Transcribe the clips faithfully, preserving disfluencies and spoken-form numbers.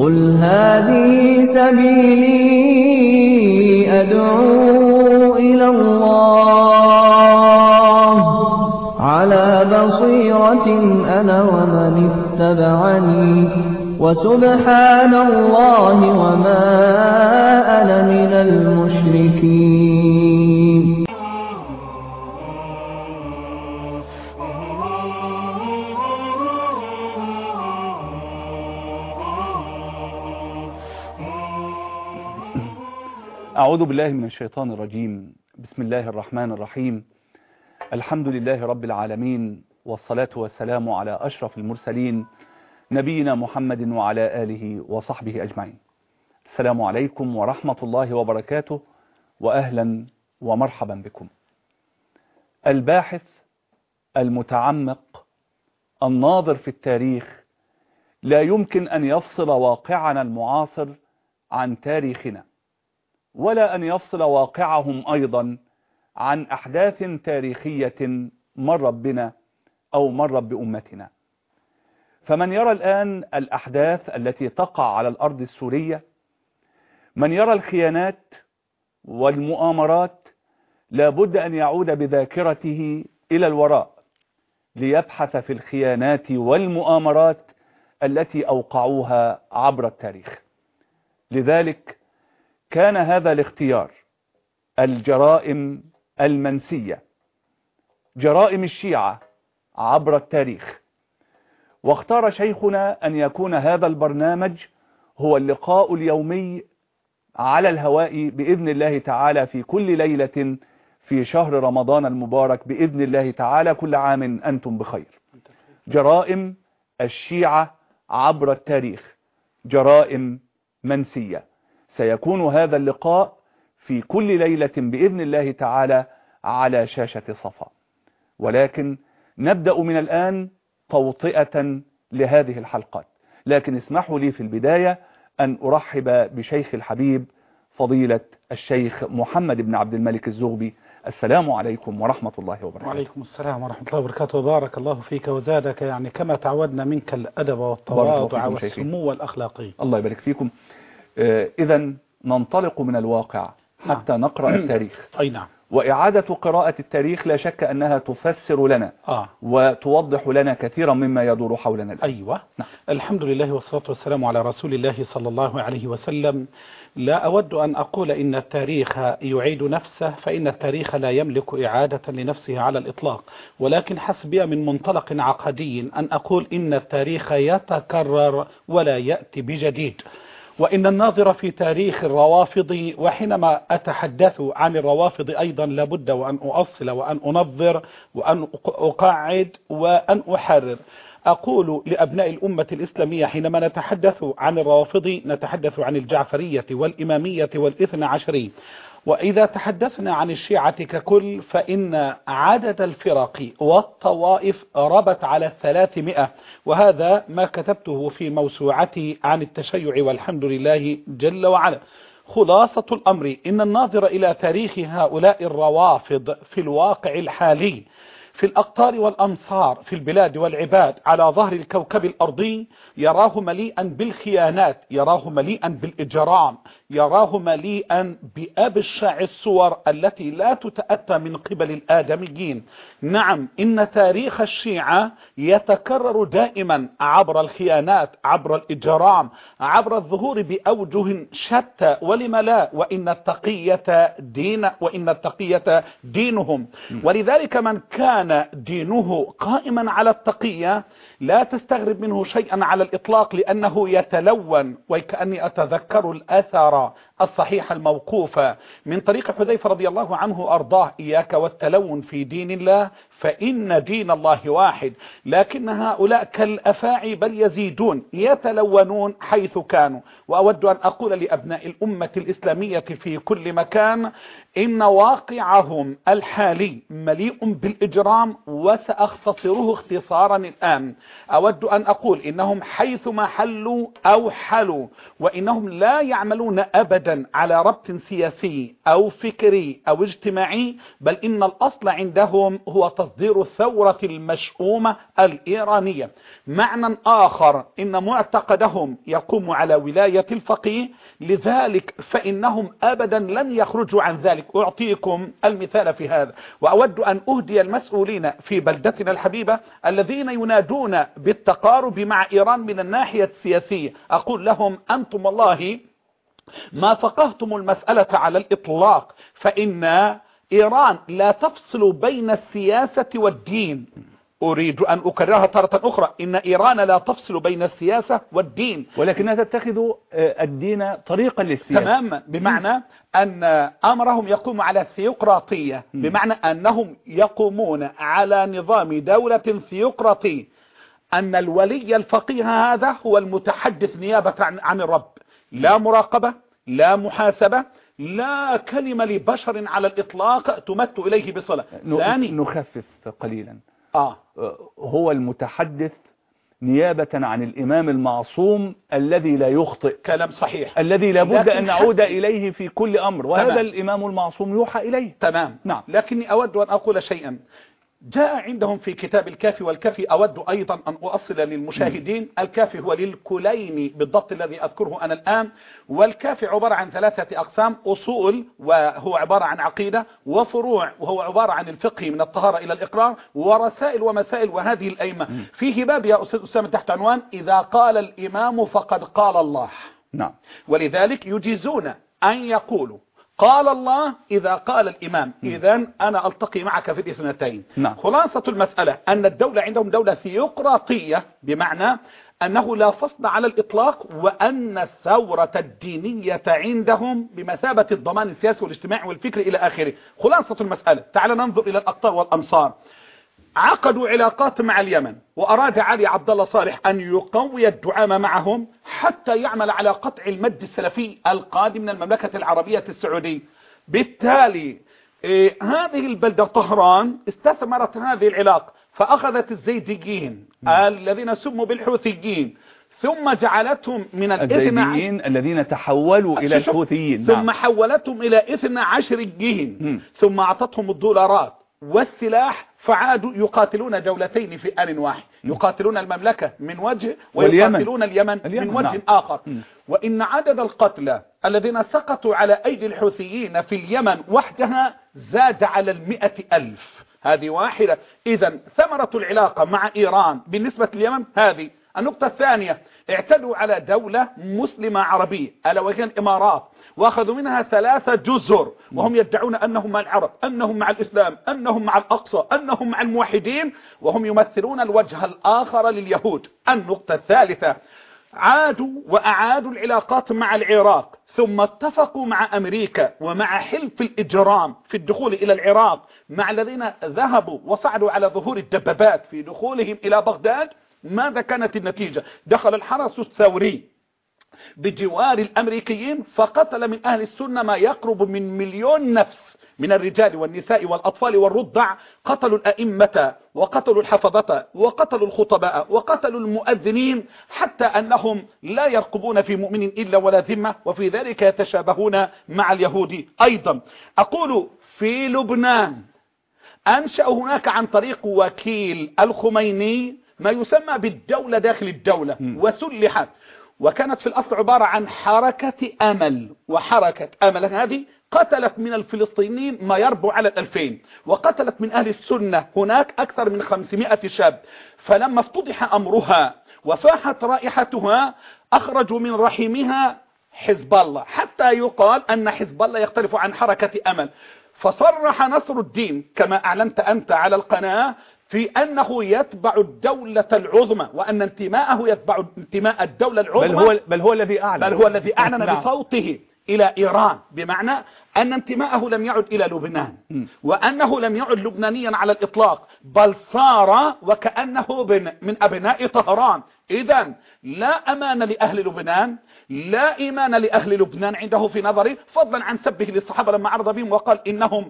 قل هذه سبيلي أدعو إلى الله على بصيرة أنا ومن اتبعني وسبحان الله وما أنا من المشركين. أعوذ بالله من الشيطان الرجيم. بسم الله الرحمن الرحيم. الحمد لله رب العالمين، والصلاة والسلام على أشرف المرسلين نبينا محمد وعلى آله وصحبه أجمعين. السلام عليكم ورحمة الله وبركاته، وأهلا ومرحبا بكم. الباحث المتعمق الناظر في التاريخ لا يمكن أن يفصل واقعنا المعاصر عن تاريخنا، ولا أن يفصل واقعهم أيضا عن أحداث تاريخية مرت بنا أو مرت بأمتنا. فمن يرى الآن الأحداث التي تقع على الأرض السورية، من يرى الخيانات والمؤامرات، لابد أن يعود بذاكرته إلى الوراء ليبحث في الخيانات والمؤامرات التي أوقعوها عبر التاريخ. لذلك كان هذا الاختيار، الجرائم المنسية، جرائم الشيعة عبر التاريخ. واختار شيخنا أن يكون هذا البرنامج هو اللقاء اليومي على الهواء بإذن الله تعالى في كل ليلة في شهر رمضان المبارك بإذن الله تعالى. كل عام أنتم بخير. جرائم الشيعة عبر التاريخ، جرائم منسية. سيكون هذا اللقاء في كل ليلة بإذن الله تعالى على شاشة صفا. ولكن نبدأ من الآن توطئة لهذه الحلقات. لكن اسمحوا لي في البداية أن أرحب بشيخ الحبيب فضيلة الشيخ محمد بن عبد الملك الزغبي. السلام عليكم ورحمة الله وبركاته. وعليكم السلام ورحمة الله وبركاته، وبارك الله فيك وزادك، يعني كما تعودنا منك الأدب والتواضع والسمو والأخلاقي. الله يبارك فيكم. إذا ننطلق من الواقع حتى نعم. نقرأ التاريخ. أي نعم. وإعادة قراءة التاريخ لا شك أنها تفسر لنا آه. وتوضح لنا كثيرا مما يدور حولنا الآن. أيوة نعم. الحمد لله والصلاة والسلام على رسول الله صلى الله عليه وسلم. لا أود أن أقول إن التاريخ يعيد نفسه، فإن التاريخ لا يملك إعادة لنفسه على الإطلاق، ولكن حسبي من منطلق عقدي أن أقول إن التاريخ يتكرر ولا يأتي بجديد. وإن الناظر في تاريخ الروافض، وحينما أتحدث عن الروافض أيضا لابد وأن أؤصل وأن أنظر وأن أقعد وأن أحرر. أقول لأبناء الأمة الإسلامية حينما نتحدث عن الروافض نتحدث عن الجعفرية والإمامية والإثنى عشرية. وإذا تحدثنا عن الشيعة ككل فإن عدد الفرق والطوائف ربت على ثلاثمائة، وهذا ما كتبته في موسوعتي عن التشيع والحمد لله جل وعلا. خلاصة الأمر إن الناظر إلى تاريخ هؤلاء الروافض في الواقع الحالي في الأقطار والأمصار في البلاد والعباد على ظهر الكوكب الأرضي يراه مليئا بالخيانات، يراه مليئا بالإجرام، يراه مليئا بأبشع الصور التي لا تتأتى من قبل الآدميين. نعم، إن تاريخ الشيعة يتكرر دائما عبر الخيانات، عبر الإجرام، عبر الظهور بأوجه شتى. ولم لا؟ وإن التقية دين وإن التقية دينهم. ولذلك من كان دينه قائما على التقية لا تستغرب منه شيئا على الإطلاق، لأنه يتلون. وكأني أتذكر الأثر الصحيح الموقوف من طريق حذيفة رضي الله عنه أرضاه: إياك والتلون في دين الله فإن دين الله واحد. لكن هؤلاء كالأفاعي بل يزيدون، يتلونون حيث كانوا. وأود أن أقول لأبناء الأمة الإسلامية في كل مكان إن واقعهم الحالي مليء بالإجرام، وسأختصره اختصارا الآن. أود أن أقول إنهم حيثما حلوا أو حلوا وإنهم لا يعملون أبدا على ربط سياسي أو فكري أو اجتماعي، بل إن الأصل عندهم هو تصدير الثورة المشؤومة الإيرانية. معنى آخر إن معتقدهم يقوم على ولاية الفقيه، لذلك فإنهم أبدا لن يخرجوا عن ذلك. أعطيكم المثال في هذا، وأود أن أهدي المسؤولين في بلدتنا الحبيبة الذين ينادون بالتقارب مع إيران من الناحية السياسية، أقول لهم أنتم والله ما فقهتم المسألة على الإطلاق، فإن إيران لا تفصل بين السياسة والدين. أريد أن أكررها تارة أخرى، إن إيران لا تفصل بين السياسة والدين، ولكنها تتخذ الدين طريقا للسياسة تماما، بمعنى أن أمرهم يقوم على الثيوقراطية، بمعنى أنهم يقومون على نظام دولة ثيوقراطي، أن الولي الفقيه هذا هو المتحدث نيابة عن, عن الرب، لا مراقبة، لا محاسبة، لا كلمة لبشر على الإطلاق تمت إليه بصلة. ثاني نخفف قليلا، آه. هو المتحدث نيابة عن الإمام المعصوم الذي لا يخطئ، كلام صحيح، الذي لابد أن نعود إليه في كل أمر، وهذا تمام. الإمام المعصوم يوحى إليه، تمام. نعم. لكني أود أن أقول شيئا جاء عندهم في كتاب الكافي، والكافي أود أيضا أن أؤصل للمشاهدين، الكافي هو للكليني بالضبط الذي أذكره أنا الآن، والكافي عبارة عن ثلاثة أقسام: أصول وهو عبارة عن عقيدة، وفروع وهو عبارة عن الفقه من الطهارة إلى الإقرار، ورسائل ومسائل وهذه الأئمة. فيه باب يا أستاذ أسامة تحت عنوان إذا قال الإمام فقد قال الله، نعم. ولذلك يجيزون أن يقولوا قال الله إذا قال الإمام. إذن أنا ألتقي معك في الاثنتين. نعم. خلاصة المسألة أن الدولة عندهم دولة ثيوقراطية، بمعنى أنه لا فصل على الإطلاق، وأن الثورة الدينية عندهم بمثابة الضمان السياسي والاجتماعي والفكري إلى آخره. خلاصة المسألة تعال ننظر إلى الأقطار والأمصار. عقدوا علاقات مع اليمن، وأراد علي عبد الله صالح أن يقوي الدعامة معهم حتى يعمل على قطع المد السلفي القادم من المملكة العربية السعودية. بالتالي إيه هذه البلدة طهران استثمرت هذه العلاقة، فأخذت الزيديين الذين سموا بالحوثيين، ثم جعلتهم من الزيديين الذين تحولوا إلى الحوثيين، ثم نعم. حولتهم إلى اثنى عشريين، ثم أعطتهم الدولارات والسلاح، فعادوا يقاتلون دولتين في آن واحد، يقاتلون المملكة من وجه ويقاتلون اليمن, اليمن من وجه نعم. آخر. م. وإن عدد القتلى الذين سقطوا على أيدي الحوثيين في اليمن وحدها زاد على المئة ألف. هذه واحدة. إذن ثمرة العلاقة مع إيران بالنسبة لليمن هذه. النقطة الثانية، اعتدوا على دولة مسلمة عربية ألا وهي الإمارات، واخذوا منها ثلاثة جزر، وهم يدعون أنهم مع العرب، أنهم مع الإسلام، أنهم مع الأقصى، أنهم مع الموحدين، وهم يمثلون الوجه الآخر لليهود. النقطة الثالثة، عادوا وأعادوا العلاقات مع العراق، ثم اتفقوا مع أمريكا ومع حلف الإجرام في الدخول إلى العراق، مع الذين ذهبوا وصعدوا على ظهور الدبابات في دخولهم إلى بغداد. ماذا كانت النتيجة؟ دخل الحرس الثوري بجوار الأمريكيين فقتل من أهل السنة ما يقرب من مليون نفس من الرجال والنساء والأطفال والرضع. قتلوا الأئمة وقتلوا الحفظة وقتلوا الخطباء وقتلوا المؤذنين، حتى أنهم لا يرقبون في مؤمن إلا ولا ذمة، وفي ذلك يتشابهون مع اليهود أيضا. أقول في لبنان أنشأوا هناك عن طريق وكيل الخميني ما يسمى بالدولة داخل الدولة، وسلحت، وكانت في الأصل عبارة عن حركة أمل. وحركة أمل هذه قتلت من الفلسطينيين ما يربو على الألفين، وقتلت من أهل السنة هناك أكثر من خمسمائة شاب. فلما افتضح أمرها وفاحت رائحتها أخرجوا من رحمها حزب الله، حتى يقال أن حزب الله يختلف عن حركة أمل. فصرح نصر الدين كما أعلنت أنت على القناة في أنه يتبع الدولة العظمى، وأن انتماءه يتبع انتماء الدولة العظمى، بل هو, بل هو الذي أعلن بل هو الذي أعلن بصوته إلى إيران، بمعنى أن انتماءه لم يعد إلى لبنان، وأنه لم يعد لبنانيا على الإطلاق، بل صار وكأنه من أبناء طهران. إذن لا أمان لأهل لبنان، لا إيمان لأهل لبنان عنده في نظري، فضلا عن سبه للصحابة لما عرض بهم وقال إنهم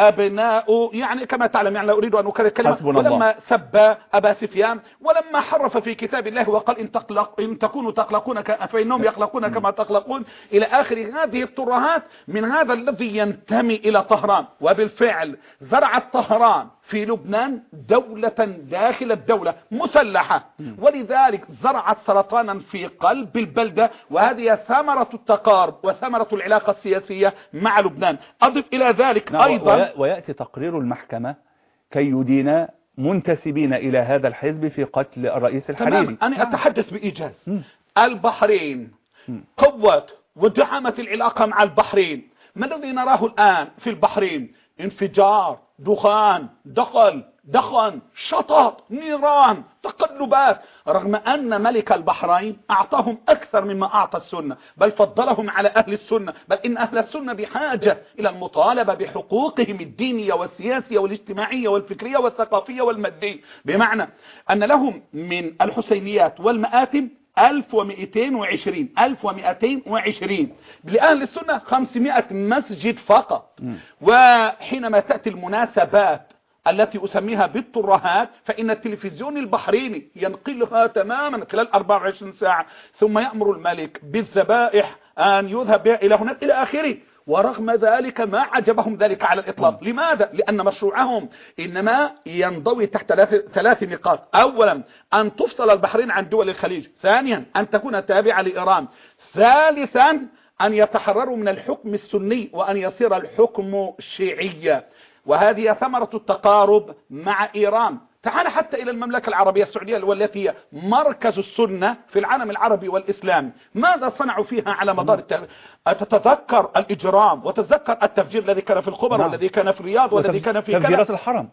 أبناء، يعني كما تعلم، يعني لا أريد أن أكرر الكلمة، ولما سب أبا سفيان، ولما حرف في كتاب الله وقال إن, تقلق إن تكونوا تقلقون فإنهم يقلقون كما تقلقون إلى آخر هذه الترهات من هذا الذي ينتمي إلى طهران. وبالفعل زرعت طهران في لبنان دولة داخل الدولة مسلحة، ولذلك زرعت سرطانا في قلب البلدة، وهذه ثمرة التقارب وثمرة العلاقة السياسية مع لبنان. أضف إلى ذلك أيضا ويأتي تقرير المحكمة كي يدين منتسبين إلى هذا الحزب في قتل الرئيس الحريري. أنا أتحدث بإيجاز. البحرين قوت ودعمت العلاقة مع البحرين. ما الذي نراه الآن في البحرين؟ انفجار، دخان، دخل، دخن، شطط، نيران، تقلبات، رغم أن ملك البحرين أعطاهم أكثر مما أعطى السنة، بل فضلهم على أهل السنة، بل إن أهل السنة بحاجة إلى المطالبة بحقوقهم الدينية والسياسية والاجتماعية والفكرية والثقافية والمادية، بمعنى أن لهم من الحسينيات والمآتم ألف ومئتين وعشرين ألف ومئتين وعشرين، لأهل السنة خمسمائة مسجد فقط. وحينما تأتي المناسبات التي أسميها بالترهات، فإن التلفزيون البحريني ينقلها تماما خلال أربعة وعشرين ساعة، ثم يأمر الملك بالذبائح أن يذهب بها إلى هناك إلى آخره. ورغم ذلك ما عجبهم ذلك على الإطلاق. لماذا؟ لأن مشروعهم إنما ينضوي تحت ثلاث نقاط. أولا أن تفصل البحرين عن دول الخليج، ثانيا أن تكون تابعة لإيران، ثالثا أن يتحرروا من الحكم السني وأن يصير الحكم شيعيا. وهذه ثمرة التقارب مع إيران. تعال حتى إلى المملكة العربية السعودية والتي هي مركز السنة في العالم العربي والإسلامي، ماذا صنعوا فيها على مدار التاريخ؟ تتذكر الإجرام وتتذكر التفجير الذي كان في الخبر والذي كان في الرياض والذي كان في تفجيرات الحرم،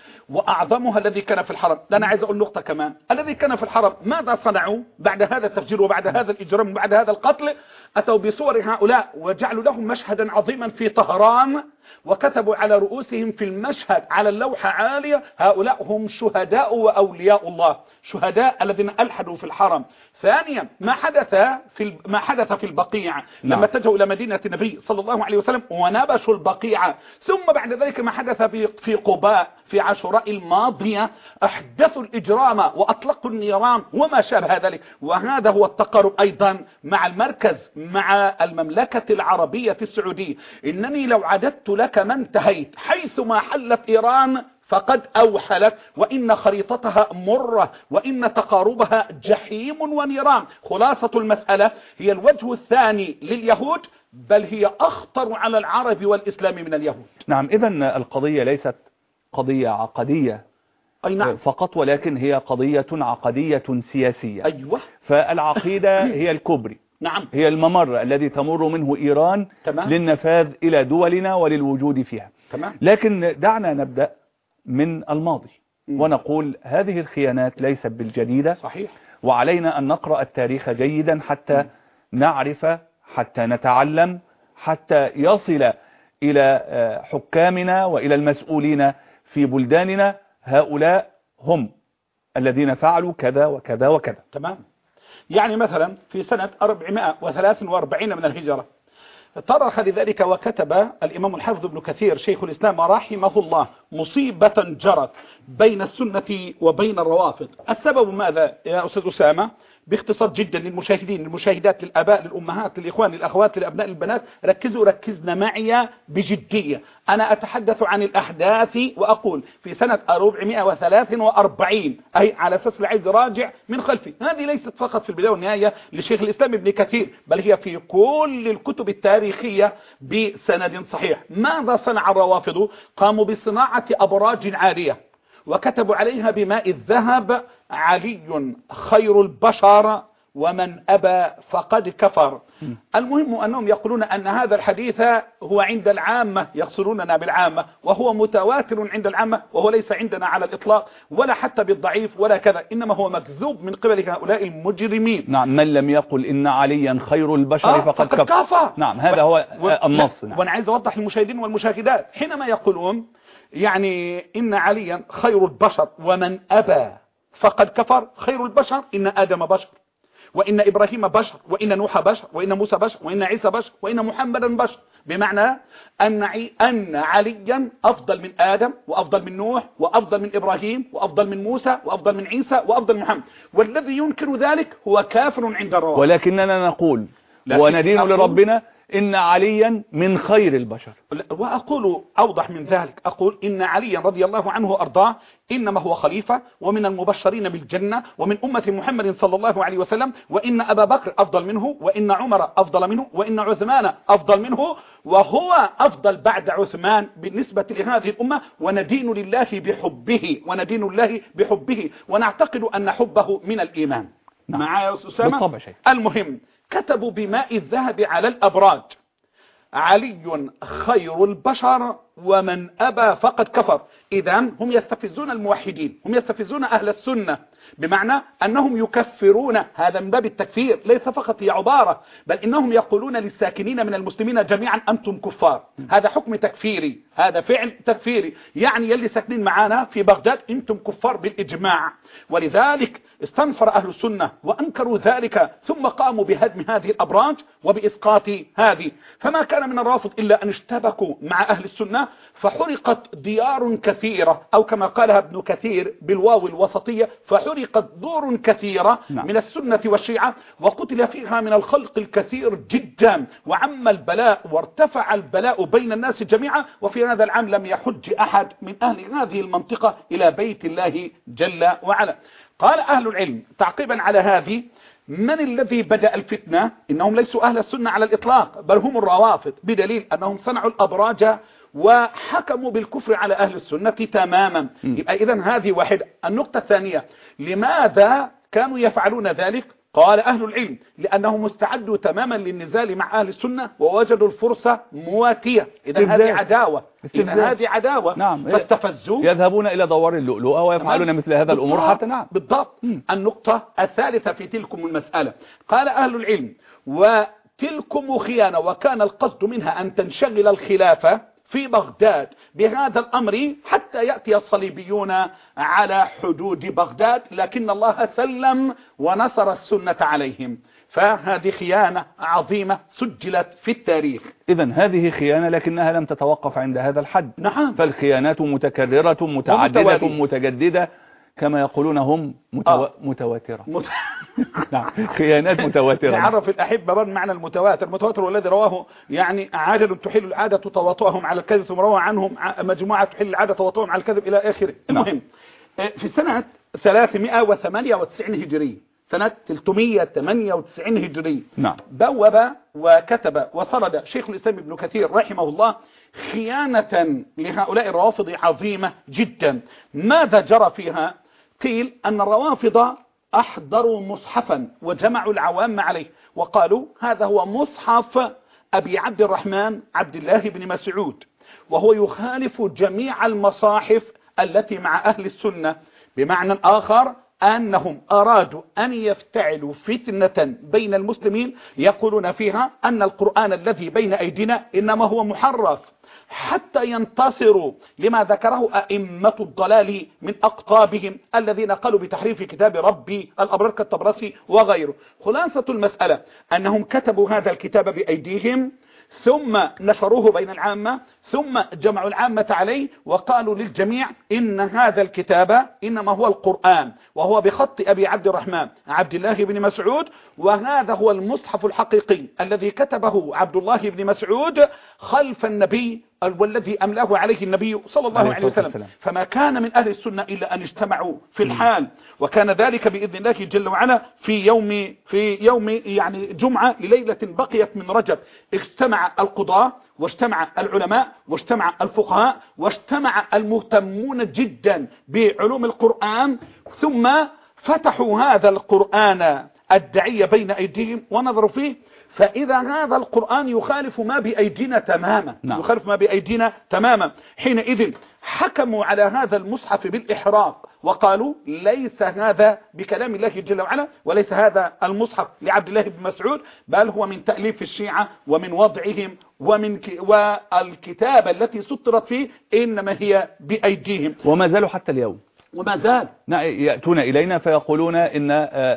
وأعظمها الذي كان في الحرم. أنا عايز أقول نقطة كمان، الذي كان في الحرم ماذا صنعوا بعد هذا التفجير وبعد هذا الإجرام وبعد هذا القتل؟ أتوا بصور هؤلاء وجعلوا لهم مشهدا عظيما في طهران، وكتبوا على رؤوسهم في المشهد على اللوحة عالية: هؤلاء هم شهداء وأولياء الله، شهداء الذين ألحدوا في الحرم. ثانيا ما حدث في ما حدث في البقيع لما اتجهوا إلى مدينة النبي صلى الله عليه وسلم ونبشوا البقيع، ثم بعد ذلك ما حدث في قباء في عاشوراء الماضية، أحدثوا الإجرام وأطلقوا النيران وما شابه ذلك. وهذا هو التقارب أيضا مع المركز، مع المملكة العربية السعودية. إنني لو عددت لك ما انتهيت، حيثما حلت إيران فقد أوحلت، وإن خريطتها مرة، وإن تقاربها جحيم ونيران. خلاصة المسألة هي الوجه الثاني لليهود، بل هي أخطر على العرب والإسلام من اليهود. نعم، إذن القضية ليست قضية عقدية أي نعم. فقط، ولكن هي قضية عقدية سياسية. أيوة. فالعقيدة هي الكبري، نعم، هي الممر الذي تمر منه إيران تمام. للنفاذ إلى دولنا وللوجود فيها. تمام. لكن دعنا نبدأ من الماضي م. ونقول هذه الخيانات ليست بالجديدة. صحيح. وعلينا أن نقرأ التاريخ جيدا حتى م. نعرف، حتى نتعلم، حتى يصل إلى حكامنا وإلى المسؤولين في بلداننا: هؤلاء هم الذين فعلوا كذا وكذا وكذا. تمام. يعني مثلا في سنة أربعمائة وثلاثة وأربعين من الهجرة طرح لذلك وكتب الإمام الحافظ ابن كثير شيخ الإسلام رحمه الله: مصيبة جرت بين السنة وبين الروافض. السبب ماذا يا أستاذ أسامة؟ باختصار جدا للمشاهدين، للمشاهدات، للآباء، للأمهات، للإخوان، للأخوات، للأبناء، للبنات، ركزوا ركزنا معي بجدية. أنا أتحدث عن الأحداث وأقول في سنة أربعمائة وثلاثة وأربعين، أي على أساس العيد راجع من خلفي. هذه ليست فقط في البداية والنهاية لشيخ الإسلام ابن كثير، بل هي في كل الكتب التاريخية بسند صحيح. ماذا صنع الروافض؟ قاموا بصناعة أبراج عالية وكتبوا عليها بماء الذهب: علي خير البشر ومن أبى فقد كفر. المهم أنهم يقولون أن هذا الحديث هو عند العامة، يقصدوننا بالعامة، وهو متواتر عند العامة، وهو ليس عندنا على الإطلاق ولا حتى بالضعيف ولا كذا، إنما هو مكذوب من قبل هؤلاء المجرمين. نعم، من لم يقل إن عليا خير البشر آه فقد, فقد كفر. كفر. نعم، هذا هو و... النص. نعم. وأنا عايز أوضح للمشاهدين والمشاهدات، حينما يقولون يعني إن عليا خير البشر ومن أبى فقد كفر، خير البشر إن آدم بشر، وإن إبراهيم بشر، وإن نوح بشر، وإن موسى بشر، وإن عيسى بشر، وإن محمدا بشر. بمعنى أن أن عليا أفضل من آدم، وأفضل من نوح، وأفضل من إبراهيم، وأفضل من موسى، وأفضل من عيسى، وأفضل من محمد. والذي ينكر ذلك هو كافر عند الروافض. ولكننا نقول وندين لربنا إن عليا من خير البشر. وأقول أوضح من ذلك، أقول إن عليا رضي الله عنه وأرضاه إنما هو خليفة ومن المبشرين بالجنة ومن أمة محمد صلى الله عليه وسلم، وإن أبا بكر أفضل منه، وإن عمر أفضل منه، وإن عثمان أفضل منه، وهو أفضل بعد عثمان بالنسبة لهذه الأمة. وندين لله بحبه، وندين الله بحبه، ونعتقد أن حبه من الإيمان. نعم. معايا يا أسامة؟ بالطبع شيء. المهم كتبوا بماء الذهب على الأبراج: علي خير البشر ومن أبى فقد كفر. إذن هم يستفزون الموحدين، هم يستفزون أهل السنة، بمعنى أنهم يكفرون. هذا من باب التكفير، ليس فقط هي عبارة، بل إنهم يقولون للساكنين من المسلمين جميعا أنتم كفار. هذا حكم تكفيري، هذا فعل تكفيري، يعني يلي ساكنين معانا في بغداد أنتم كفار بالإجماع. ولذلك استنفر أهل السنة وأنكروا ذلك، ثم قاموا بهدم هذه الأبراج وبإسقاط هذه. فما كان من الرافض إلا أن اشتبكوا مع أهل السنة، فحرقت ديار كثيرة، أو كما قالها ابن كثير بالواو الوسطية: فحرقت دور كثيرة نعم. من السنة والشيعة، وقتل فيها من الخلق الكثير جدا، وعم البلاء وارتفع البلاء بين الناس جميعا. وفي هذا العام لم يحج أحد من أهل هذه المنطقة إلى بيت الله جل وعلا. قال أهل العلم تعقيبا على هذه: من الذي بدأ الفتنة؟ إنهم ليسوا أهل السنة على الإطلاق، بل هم الروافض، بدليل أنهم صنعوا الأبراج وحكموا بالكفر على أهل السنة تماما. يبقى إذن هذه واحدة. النقطة الثانية: لماذا كانوا يفعلون ذلك؟ قال أهل العلم: لأنهم استعدوا تماما للنزال مع أهل السنة ووجدوا الفرصة مواتية. إذن هذه عداوة، إذن هذه عداوة. نعم. فاستفزوا، يذهبون إلى دوار اللؤلؤة ويفعلون مثل هذا الأمور حتى. نعم بالضبط. م. النقطة الثالثة في تلكم المسألة: قال أهل العلم: وتلكم خيانة، وكان القصد منها أن تنشغل الخلافة في بغداد بهذا الأمر حتى يأتي الصليبيون على حدود بغداد، لكن الله سلم ونصر السنة عليهم. فهذه خيانة عظيمة سجلت في التاريخ. إذن هذه خيانة، لكنها لم تتوقف عند هذا الحد. نعم. فالخيانات متكررة متعددة متجددة، كما يقولون هم متو... آه. متواترة. مت... نعم، خيانات متواترة. نعرف الأحبة بر معنى المتواتر. المتواتر والذي رواه يعني عادل تحل العادة تواطؤهم على الكذب، ثم روى عنهم مجموعة تحل العادة تواطؤهم على الكذب إلى آخره. المهم في سنة ثلاثمائة وثمانية وتسعين هجري، سنة ثلاثمائة وثمانية وتسعين هجري، نعم. بوب وكتب وسرد شيخ الإسلام ابن كثير رحمه الله خيانة لهؤلاء الروافض عظيمة جدا. ماذا جرى فيها؟ قيل أن الروافض أحضروا مصحفا وجمعوا العوام عليه، وقالوا هذا هو مصحف أبي عبد الرحمن عبد الله بن مسعود، وهو يخالف جميع المصاحف التي مع أهل السنة. بمعنى آخر أنهم أرادوا أن يفتعلوا فتنة بين المسلمين، يقولون فيها أن القرآن الذي بين أيدينا إنما هو محرف، حتى ينتصروا لما ذكره أئمة الضلال من أقطابهم الذين قالوا بتحريف كتاب ربي الأبرار كالطبرسي وغيره. خلاصة المسألة أنهم كتبوا هذا الكتاب بأيديهم، ثم نشروه بين العامة، ثم جمعوا العامة عليه وقالوا للجميع إن هذا الكتاب إنما هو القرآن، وهو بخط أبي عبد الرحمن عبد الله بن مسعود، وهذا هو المصحف الحقيقي الذي كتبه عبد الله بن مسعود خلف النبي والذي أملاه عليه النبي صلى الله عليه وسلم. فما كان من أهل السنة إلا أن اجتمعوا في الحال، وكان ذلك بإذن الله جل وعلا في يوم في يوم يعني جمعة لليلة بقيت من رجب. اجتمع القضاة واجتمع العلماء واجتمع الفقهاء واجتمع المهتمون جدا بعلوم القرآن، ثم فتحوا هذا القرآن الدعية بين أيديهم ونظروا فيه، فإذا هذا القرآن يخالف ما بأيدينا تماما. نعم. يخالف ما بأيدينا تماما. حينئذ حكموا على هذا المصحف بالإحراق، وقالوا ليس هذا بكلام الله جل وعلا، وليس هذا المصحف لعبد الله بن مسعود، بل هو من تأليف الشيعة ومن وضعهم، ومن ك... والكتابة التي سطرت فيه إنما هي بأيديهم، وما زالوا حتى اليوم وما زال يأتون إلينا فيقولون إن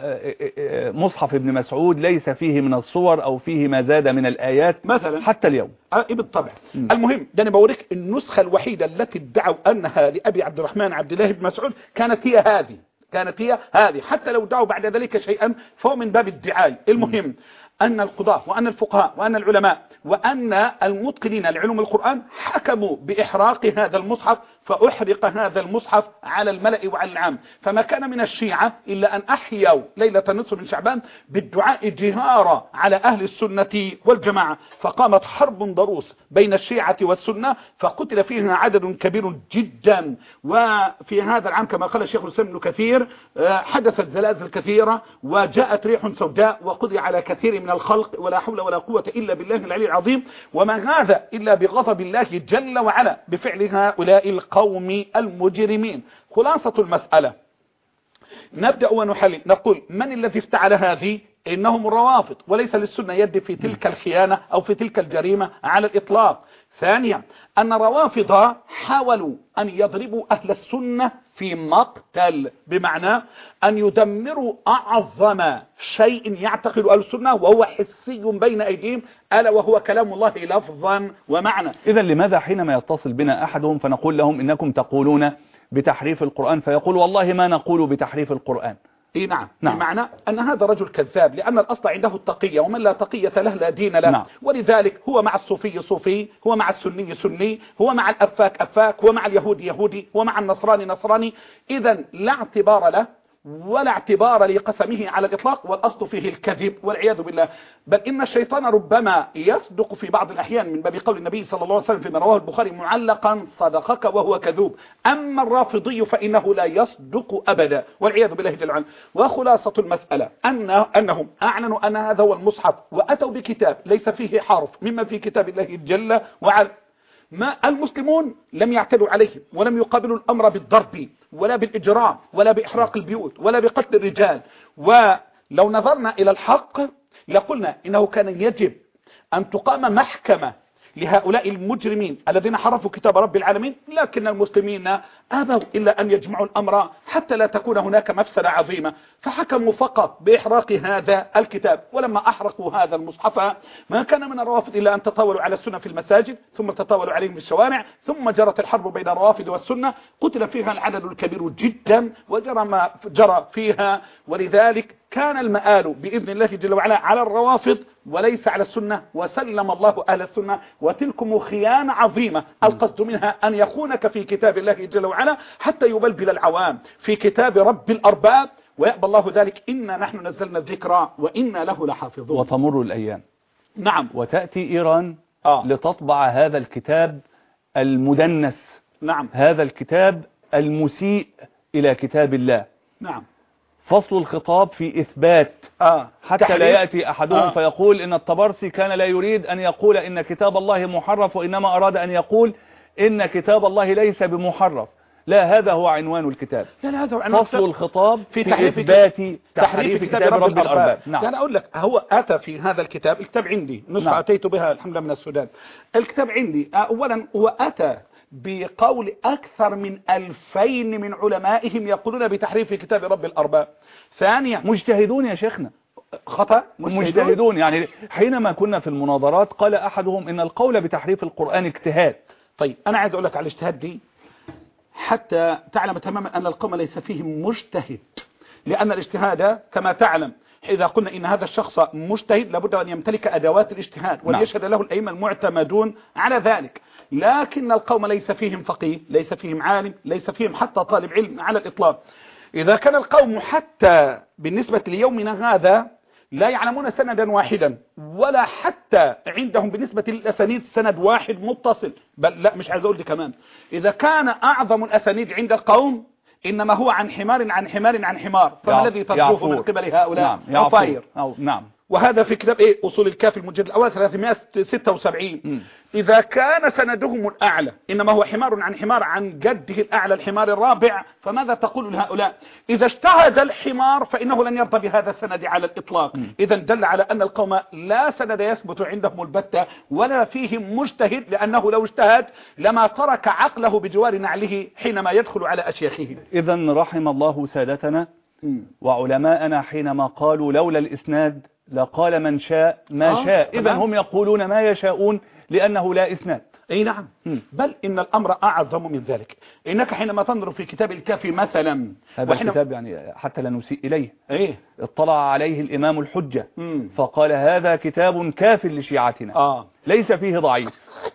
مصحف ابن مسعود ليس فيه من الصور أو فيه ما زاد من الآيات مثلا حتى اليوم. آه بالطبع. م. المهم ده أنا بوريك النسخة الوحيدة التي ادعوا أنها لأبي عبد الرحمن عبد الله بن مسعود كانت هي هذه كانت هي هذه حتى لو دعوا بعد ذلك شيئا فهو من باب الدعاء. المهم م. أن القضاة وأن الفقهاء وأن العلماء وأن المتقنين لعلوم القرآن حكموا بإحراق هذا المصحف، فأحرق هذا المصحف على الملأ وعلى العام. فما كان من الشيعة إلا أن أحيوا ليلة النصف من شعبان بالدعاء جهارا على أهل السنة والجماعة، فقامت حرب ضروس بين الشيعة والسنة فقتل فيها عدد كبير جدا. وفي هذا العام كما قال الشيخ الإسلام ابن كثير حدثت زلازل كثيرة وجاءت ريح سوداء وقضي على كثير من الخلق ولا حول ولا قوة إلا بالله العلي العظيم، وما هذا إلا بغضب الله جل وعلا بفعل هؤلاء القوم المجرمين. خلاصة المسألة نبدأ ونحلل نقول من الذي افتعل هذه؟ إنهم الروافض، وليس للسنة يد في تلك الخيانة أو في تلك الجريمة على الإطلاق. ثانيا أن الروافض حاولوا أن يضربوا أهل السنة في مقتل، بمعنى أن يدمروا أعظم شيء يعتقد أهل السنة وهو حسي بين أيديهم، ألا وهو كلام الله لفظا ومعنى. إذا لماذا حينما يتصل بنا أحدهم فنقول لهم إنكم تقولون بتحريف القرآن فيقول والله ما نقول بتحريف القرآن؟ إيه نعم. نعم. بمعنى أن هذا رجل كذاب، لأن الأصل عنده التقية، ومن لا تقية له لا دين له. نعم. ولذلك هو مع الصوفي صوفي، هو مع السني سني، هو مع الأفاك أفاك، هو مع اليهودي يهودي، هو مع النصراني نصراني. إذا لا اعتبار له ولا اعتبار لقسمه على الإطلاق، والأصل فيه الكذب والعياذ بالله. بل إن الشيطان ربما يصدق في بعض الأحيان من باب قول النبي صلى الله عليه وسلم فيما رواه البخاري معلقا صدقك وهو كذوب. أما الرافضي فإنه لا يصدق أبدا والعياذ بالله جل وعلا. وخلاصة المسألة أن أنهم أعلنوا أن هذا هو المصحف وأتوا بكتاب ليس فيه حرف مما في كتاب الله جل وعلا. ما المسلمون لم يعتدوا عليهم ولم يقابلوا الأمر بالضرب ولا بالإجرام ولا بإحراق البيوت ولا بقتل الرجال. ولو نظرنا إلى الحق لقلنا إنه كان يجب أن تقام محكمة لهؤلاء المجرمين الذين حرفوا كتاب رب العالمين، لكن المسلمين أبوا إلا أن يجمعوا الأمر حتى لا تكون هناك مفسدة عظيمة، فحكموا فقط بإحراق هذا الكتاب. ولما أحرقوا هذا المصحف ما كان من الروافض إلا أن تطاولوا على السنة في المساجد، ثم تطاولوا عليهم في الشوارع، ثم جرت الحرب بين الروافض والسنة، قتل فيها العدد الكبير جدا وجرى ما جرى فيها. ولذلك كان المآل بإذن الله جل وعلا على الروافض وليس على السنة، وسلم الله أهل السنة. وتلكم خيانة عظيمة القصد منها أن يخونك في كتاب الله جل وعلا حتى يبلبل العوام في كتاب رب الأرباب، ويأبى الله ذلك. إنا نحن نزلنا الذكر وإنا له لحافظون. وتمر الأيام. نعم. وتأتي إيران آه. لتطبع هذا الكتاب المدنس. نعم. هذا الكتاب المسيء إلى كتاب الله. نعم. فصل الخطاب في إثبات آه. حتى تحريف. لا يأتي أحدهم آه. فيقول إن الطبرسي كان لا يريد أن يقول إن كتاب الله محرف، وإنما أراد أن يقول إن كتاب الله ليس بمحرف. لا، هذا هو عنوان الكتاب. لا لا هذا هو عنوان فصل الخطاب في, في تحريف إثبات تحريف, تحريف كتاب, كتاب رب, رب الأرباب. الأرباب. نعم. يعني أقول لك هو أتى في هذا الكتاب، الكتاب عندي نسخة. نعم. أتيت بها الحمد لله من السودان. الكتاب عندي أولا هو أتى بقول أكثر من ألفين من علمائهم يقولون بتحريف كتاب رب الأرباب. ثانيا مجتهدون يا شيخنا، خطأ مجتهدون. مجتهدون يعني حينما كنا في المناظرات قال أحدهم إن القول بتحريف القرآن اجتهاد. طيب أنا عايز أقول لك على الاجتهاد دي حتى تعلم تماما أن القوم ليس فيهم مجتهد، لأن الاجتهاد كما تعلم إذا قلنا إن هذا الشخص مجتهد لابد أن يمتلك أدوات الاجتهاد وليشهد له الأئمة المعتمدون على ذلك. لكن القوم ليس فيهم فقيه، ليس فيهم عالم، ليس فيهم حتى طالب علم على الإطلاق. إذا كان القوم حتى بالنسبة ليومنا هذا لا يعلمون سندا واحدا، ولا حتى عندهم بالنسبة للأسانيد سند واحد متصل، بل لا مش عايز أقول لي كمان إذا كان أعظم الأسانيد عند القوم إنما هو عن حمار عن حمار عن حمار، فما الذي ترجوه من قبل هؤلاء؟ نعم. عفير. أو نعم. وهذا في كتاب ايه اصول الكافي المجلد الاول ثلاثمائة وستة وسبعين. م. اذا كان سندهم الاعلى انما هو حمار عن حمار عن جده الاعلى الحمار الرابع، فماذا تقول لهؤلاء؟ اذا اجتهد الحمار فانه لن يرضى بهذا السند على الاطلاق. اذا دل على ان القوم لا سند يثبت عندهم البتة ولا فيهم مجتهد، لانه لو اجتهد لما ترك عقله بجوار نعله حينما يدخل على اشياخه. اذا رحم الله سادتنا وعلماءنا حينما قالوا لولا الاسناد لقال من شاء ما آه شاء. اذا هم يقولون ما يشاءون لانه لا اسناد. اي نعم. م. بل ان الامر اعظم من ذلك. انك حينما تنظر في كتاب الكافي مثلا، هذا الكتاب يعني حتى لا نسيء اليه، ايه اطلع عليه الامام الحجة م. فقال هذا كتاب كاف لشيعتنا آه. ليس فيه ضعيف.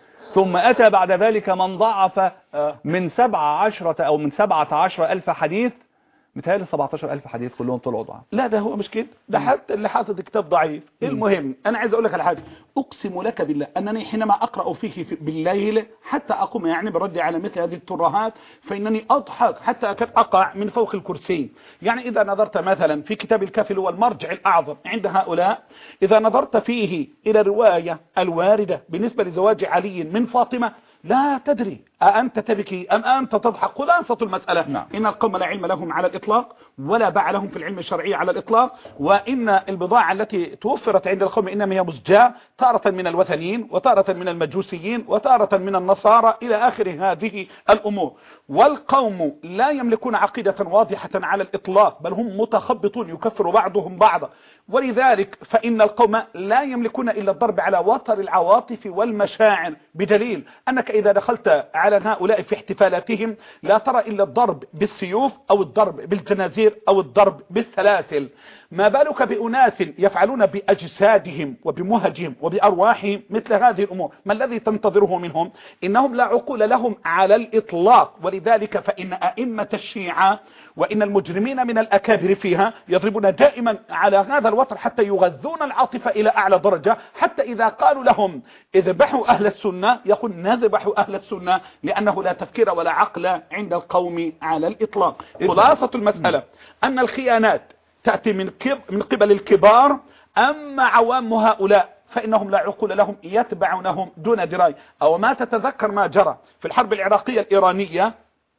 ثم اتى بعد ذلك من ضعف آه. من سبعة عشرة او من سبعة عشر الف حديث، متهيألي سبعة عشر ألف حديث كلهم طلعوا ضعف. لا ده هو مش كده، ده حتى اللي حاطط كتاب ضعيف. المهم انا عايز اقول لك على حاجه، اقسم لك بالله انني حينما اقرا فيه في بالليل حتى اقوم يعني برد على مثل هذه الترهات فانني اضحك حتى اكاد اقع من فوق الكرسي. يعني اذا نظرت مثلا في كتاب الكافي هو المرجع الاعظم عند هؤلاء، اذا نظرت فيه الى الروايه الوارده بالنسبه لزواج علي من فاطمه لا تدري أأنت تبكي أم أنت تضحك. خلاصة المسألة نعم. إن القوم لا علم لهم على الإطلاق ولا باع لهم في العلم الشرعي على الإطلاق، وإن البضاعة التي توفرت عند القوم إنما هي مزجاة، تارة من الوثنيين وتارة من المجوسيين وتارة من النصارى إلى آخر هذه الأمور. والقوم لا يملكون عقيدة واضحة على الإطلاق، بل هم متخبطون يكفر بعضهم بعضا. ولذلك فإن القوم لا يملكون إلا الضرب على وتر العواطف والمشاعر، بدليل أنك إذا دخلت على هؤلاء في احتفالاتهم لا ترى إلا الضرب بالسيوف أو الضرب بالجنازير أو الضرب بالسلاسل. ما بالك بأناس يفعلون بأجسادهم وبمهجهم وبأرواحهم مثل هذه الأمور؟ ما الذي تنتظره منهم؟ إنهم لا عقول لهم على الإطلاق. ولذلك فإن أئمة الشيعة وإن المجرمين من الأكابر فيها يضربون دائما على هذا الوتر حتى يغذون العاطفة إلى أعلى درجة، حتى إذا قالوا لهم اذبحوا أهل السنة يقول نذبحوا أهل السنة، لأنه لا تفكير ولا عقل عند القوم على الإطلاق. خلاصة المسألة أن الخيانات تأتي من من قبل الكبار، أما عوام هؤلاء فإنهم لا عقول لهم يتبعونهم دون دراية. أو ما تتذكر ما جرى في الحرب العراقية الإيرانية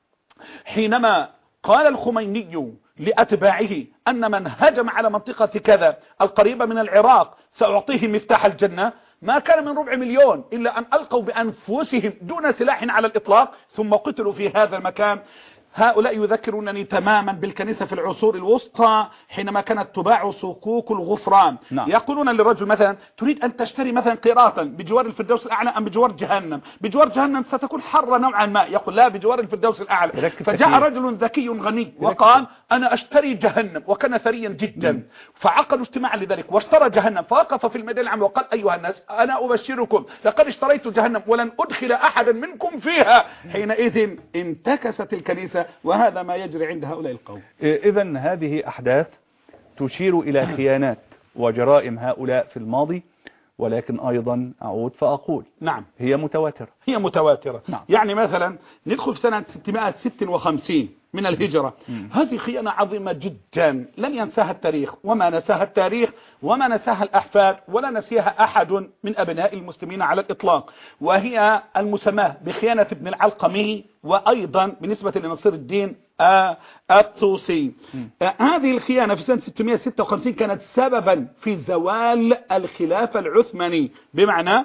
حينما قال الخميني لأتباعه أن من هجم على منطقة كذا القريبة من العراق سأعطيه مفتاح الجنة، ما كان من ربع مليون إلا أن ألقوا بأنفسهم دون سلاح على الإطلاق ثم قتلوا في هذا المكان. هؤلاء يذكرونني تماما بالكنيسة في العصور الوسطى حينما كانت تباع صكوك الغفران. نعم. يقولون للرجل مثلا تريد أن تشتري مثلا قيراطا بجوار الفردوس الأعلى أم بجوار جهنم؟ بجوار جهنم ستكون حرة نوعا ما. يقول لا بجوار الفردوس الأعلى. فجاء رجل ذكي غني وقال أنا أشتري جهنم، وكان ثريا جدا. م. فعقلوا اجتماعا لذلك واشترى جهنم، فوقف في الميدان العام وقال أيها الناس أنا أبشركم لقد اشتريت جهنم ولن أدخل أحدا منكم فيها. حينئذ انتكست الكنيسة، وهذا ما يجري عند هؤلاء القوم. إذن هذه أحداث تشير إلى خيانات وجرائم هؤلاء في الماضي، ولكن أيضا أعود فأقول نعم هي متواترة. هي متواترة. نعم. يعني مثلا ندخل في سنة ستمائة وستة وخمسين من الهجرة. م. هذه خيانة عظيمة جدا لن ينساها التاريخ، وما نساها التاريخ وما نساها الأحفاد ولا نسيها أحد من أبناء المسلمين على الإطلاق، وهي المسماة بخيانة ابن العلقمي، وأيضا بالنسبة لنصير الدين الطوسي. هذه الخيانة في سنة ستمائة وستة وخمسين كانت سببا في زوال الخلافة العثماني، بمعنى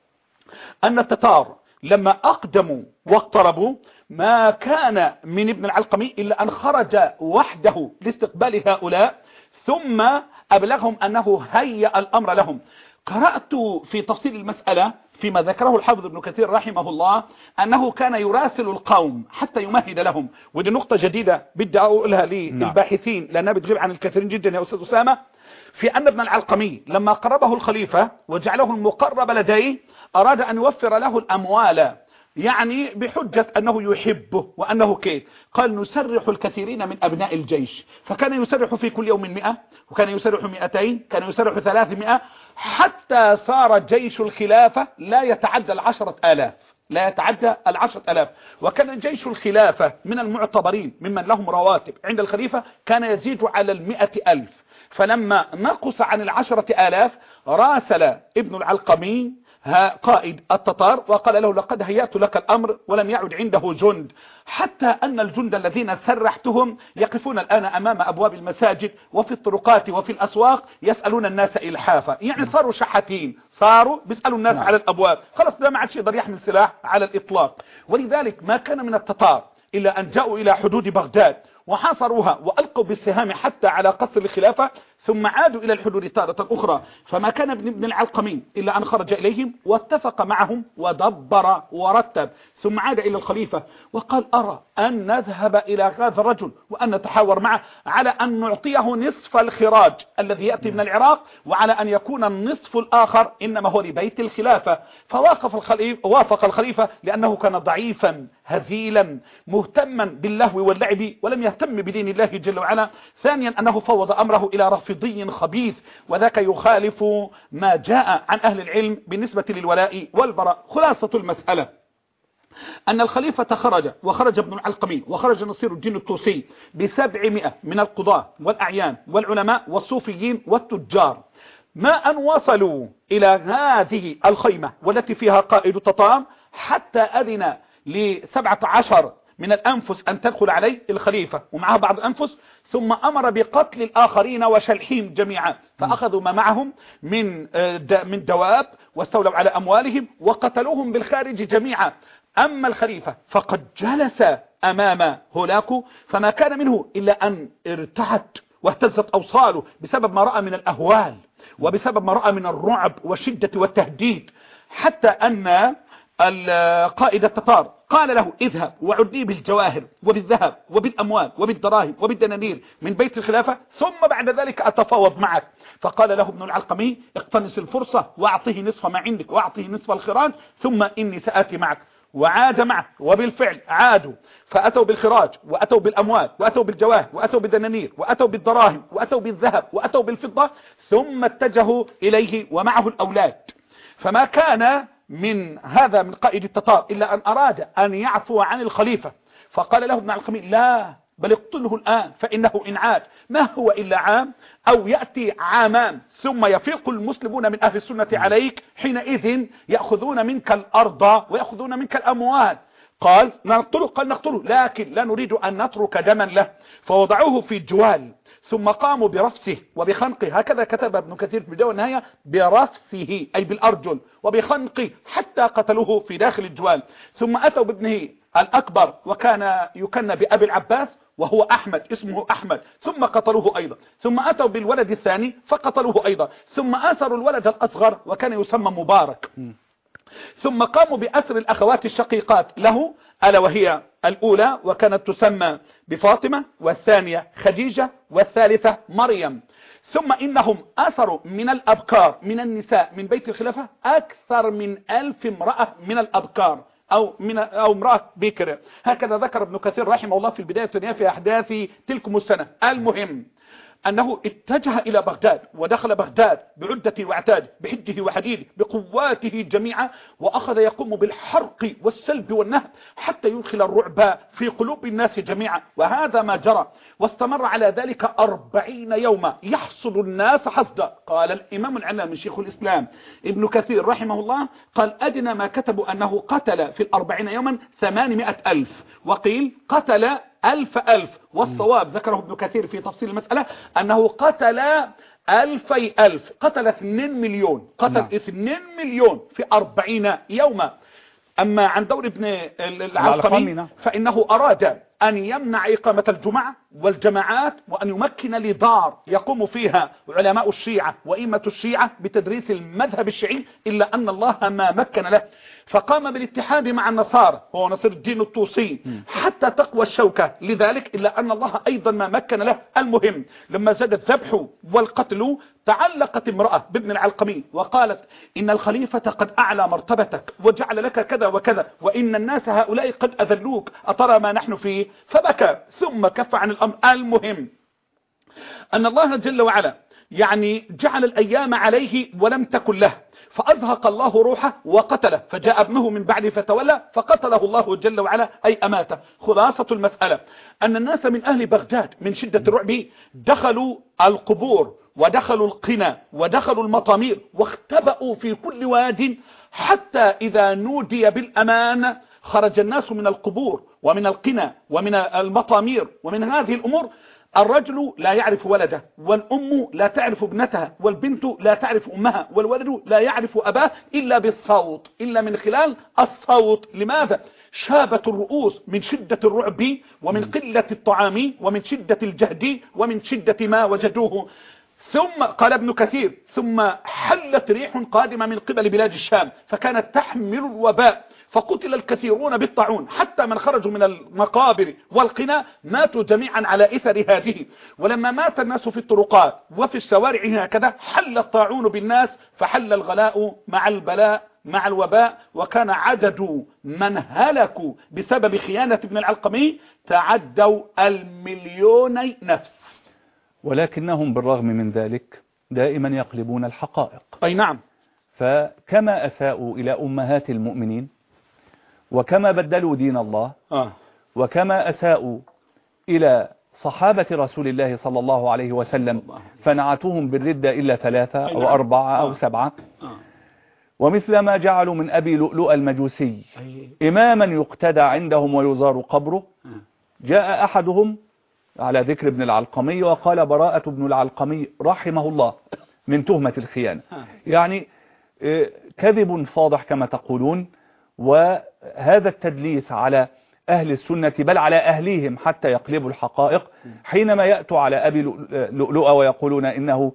أن التتار لما أقدموا واقتربوا ما كان من ابن العلقمي إلا أن خرج وحده لاستقبال هؤلاء، ثم أبلغهم أنه هيأ الأمر لهم. قرأت في تفصيل المسألة فيما ذكره الحافظ ابن كثير رحمه الله أنه كان يراسل القوم حتى يمهد لهم. ودي نقطة جديدة بدي أقولها للباحثين لأنها بتغيب عن الكثيرين جدا يا أستاذ أسامة، في أن ابن العلقمي لما قربه الخليفة وجعله المقرب لديه أراد أن يوفر له الأموال، يعني بحجة أنه يحبه وأنه كيد. قال نسرح الكثيرين من أبناء الجيش، فكان يسرح في كل يوم مئة، وكان يسرح مئتين، كان يسرح ثلاثمائة، حتى صار جيش الخلافة لا يتعدى العشرة آلاف، لا يتعدى العشرة آلاف. وكان جيش الخلافة من المعتبرين ممن لهم رواتب عند الخليفة كان يزيد على المئة ألف. فلما نقص عن العشرة آلاف راسل ابن العلقمي قائد التتار وقال له لقد هيأت لك الأمر ولم يعد عنده جند، حتى أن الجند الذين سرحتهم يقفون الآن أمام أبواب المساجد وفي الطرقات وفي الأسواق يسألون الناس إلحافا، يعني صاروا شحاتين، صاروا بيسألوا الناس على الأبواب، خلاص ده ما عادش يقدر يحمل سلاح على الإطلاق. ولذلك ما كان من التتار إلا أن جاءوا إلى حدود بغداد وحاصروها وألقوا بالسهام حتى على قصر الخلافة، ثم عادوا إلى الحدود تارة أخرى. فما كان ابن العلقمي إلا أن خرج إليهم واتفق معهم ودبر ورتب، ثم عاد إلى الخليفة وقال أرى أن نذهب إلى هذا الرجل وأن نتحاور معه على أن نعطيه نصف الخراج الذي يأتي من العراق، وعلى أن يكون النصف الآخر إنما هو لبيت الخلافة. فوافق الخليفة, وافق الخليفة لأنه كان ضعيفا هزيلا مهتما باللهو واللعب ولم يهتم بدين الله جل وعلا. ثانيا أنه فوض أمره إلى رافضي خبيث، وذاك يخالف ما جاء عن أهل العلم بالنسبة للولاء والبراء. خلاصة المسألة أن الخليفة خرج، وخرج ابن العلقمي، وخرج نصير الدين الطوسي بسبعمائة من القضاة والأعيان والعلماء والصوفيين والتجار. ما أن وصلوا إلى هذه الخيمة والتي فيها قائد التتار حتى أذن لسبعة عشر من الأنفس أن تدخل عليه الخليفة ومعها بعض الأنفس، ثم أمر بقتل الآخرين وشلحهم جميعا، فأخذوا ما معهم من من دواب واستولوا على أموالهم وقتلوهم بالخارج جميعا. أما الخليفة فقد جلس أمام هولاكو فما كان منه إلا أن ارتعد واهتزت أوصاله بسبب ما رأى من الأهوال وبسبب ما رأى من الرعب والشدة والتهديد، حتى أن القائد التتار قال له اذهب وعدني بالجواهر وبالذهب وبالأموال وبالدراهم وبالدنانير من بيت الخلافة، ثم بعد ذلك أتفاوض معك. فقال له ابن العلقمي اقتنص الفرصة واعطيه نصف ما عندك واعطيه نصف الخراج ثم إني سآتي معك. وعاد معه، وبالفعل عادوا فأتوا بالخراج وأتوا بالأموال وأتوا بالجواهر وأتوا بالدنانير وأتوا بالدراهم وأتوا بالذهب وأتوا بالفضة، ثم اتجهوا إليه ومعه الأولاد. فما كان من هذا من قائد التتار إلا أن أراد أن يعفو عن الخليفة، فقال له ابن العلقمي لا بل اقتله الآن فإنه إن عاد ما هو إلا عام أو يأتي عامان ثم يفيق المسلمون من أهل السنة عليك، حينئذ يأخذون منك الأرض ويأخذون منك الأموال. قال نقتله، قال نقتله لكن لا نريد أن نترك دما له. فوضعوه في جوال ثم قاموا برفسه وبخنقه، هكذا كتب ابن كثير في بداية النهاية، برفسه أي بالأرجل وبخنقه حتى قتلوه في داخل الجوال. ثم أتوا بابنه الأكبر وكان يكنى بأبي العباس وهو أحمد، اسمه أحمد، ثم قتلوه أيضا. ثم أتوا بالولد الثاني فقتلوه أيضا، ثم آثروا الولد الأصغر وكان يسمى مبارك. ثم قاموا بأسر الأخوات الشقيقات له، ألا وهي الأولى وكانت تسمى بفاطمة، والثانية خديجة، والثالثة مريم. ثم إنهم أسروا من الأبكار من النساء من بيت الخلافة أكثر من ألف امرأة من الأبكار أو من أو امرأة بكر، هكذا ذكر ابن كثير رحمه الله في البداية والنهاية في أحداث تلكم السنة. المهم أنه اتجه إلى بغداد ودخل بغداد بعدة وعتاد بحده وحديده بقواته جميعا، وأخذ يقوم بالحرق والسلب والنهب حتى يدخل الرعب في قلوب الناس جميعا. وهذا ما جرى، واستمر على ذلك أربعين يوما يحصد الناس حصدا. قال الإمام العلامي شيخ الإسلام ابن كثير رحمه الله قال أدنى ما كتبوا أنه قتل في الأربعين يوما ثمانمائة ألف، وقيل قتل ألف ألف، والصواب ذكره ابن كثير في تفصيل المسألة أنه قتل ألفي ألف، قتل اثنين مليون، قتل نعم. اثنين مليون في أربعين يوما. أما عن دور ابن العلقمي فإنه أراد أن يمنع إقامة الجمعة والجماعات، وأن يمكن لدار يقوم فيها علماء الشيعة وإمة الشيعة بتدريس المذهب الشيعي، إلا أن الله ما مكن له، فقام بالاتحاد مع النصارى هو نصير الدين الطوسي حتى تقوى الشوكة لذلك، إلا أن الله أيضا ما مكن له. المهم لما زاد الذبح والقتل تعلقت امرأة بابن العلقمي وقالت إن الخليفة قد أعلى مرتبتك وجعل لك كذا وكذا، وإن الناس هؤلاء قد أذلوك، أترى ما نحن فيه؟ فبكى ثم كف عن الأمر. المهم أن الله جل وعلا يعني جعل الأيام عليه ولم تكن له، فأزهق الله روحه وقتله، فجاء ابنه من بعد فتولى فقتله الله جل وعلا أي أماته. خلاصة المسألة أن الناس من أهل بغداد من شدة الرعب دخلوا القبور ودخلوا القنا ودخلوا المطامير واختبأوا في كل واد، حتى إذا نودي بالأمان خرج الناس من القبور ومن القنا ومن المطامير ومن هذه الأمور. الرجل لا يعرف ولده، والأم لا تعرف ابنتها، والبنت لا تعرف أمها، والولد لا يعرف أباه إلا بالصوت، إلا من خلال الصوت. لماذا؟ شابت الرؤوس من شدة الرعب ومن قلة الطعام ومن شدة الجهد ومن شدة ما وجدوه. ثم قال ابن كثير ثم حلت ريح قادمة من قبل بلاد الشام فكانت تحمل الوباء، فقتل الكثيرون بالطاعون، حتى من خرجوا من المقابر والقنا ماتوا جميعا على إثر هذه. ولما مات الناس في الطرقات وفي الشوارع هكذا حل الطاعون بالناس، فحل الغلاء مع البلاء مع الوباء، وكان عدد من هلكوا بسبب خيانة ابن العلقمي تعدوا المليون نفس. ولكنهم بالرغم من ذلك دائما يقلبون الحقائق. أي نعم. فكما أساءوا إلى أمهات المؤمنين، وكما بدلوا دين الله، آه. وكما أساءوا إلى صحابة رسول الله صلى الله عليه وسلم فنعتهم بالردة إلا ثلاثة أو أربعة أو سبعة، ومثل ما جعلوا من أبي لؤلؤ المجوسي إماما يقتدى عندهم ويزار قبره. جاء أحدهم على ذكر ابن العلقمي وقال براءة ابن العلقمي رحمه الله من تهمة الخيانة. يعني كذب فاضح كما تقولون. وهذا التدليس على أهل السنة بل على أهليهم حتى يقلبوا الحقائق، حينما يأتوا على أبي لؤلؤ ويقولون إنه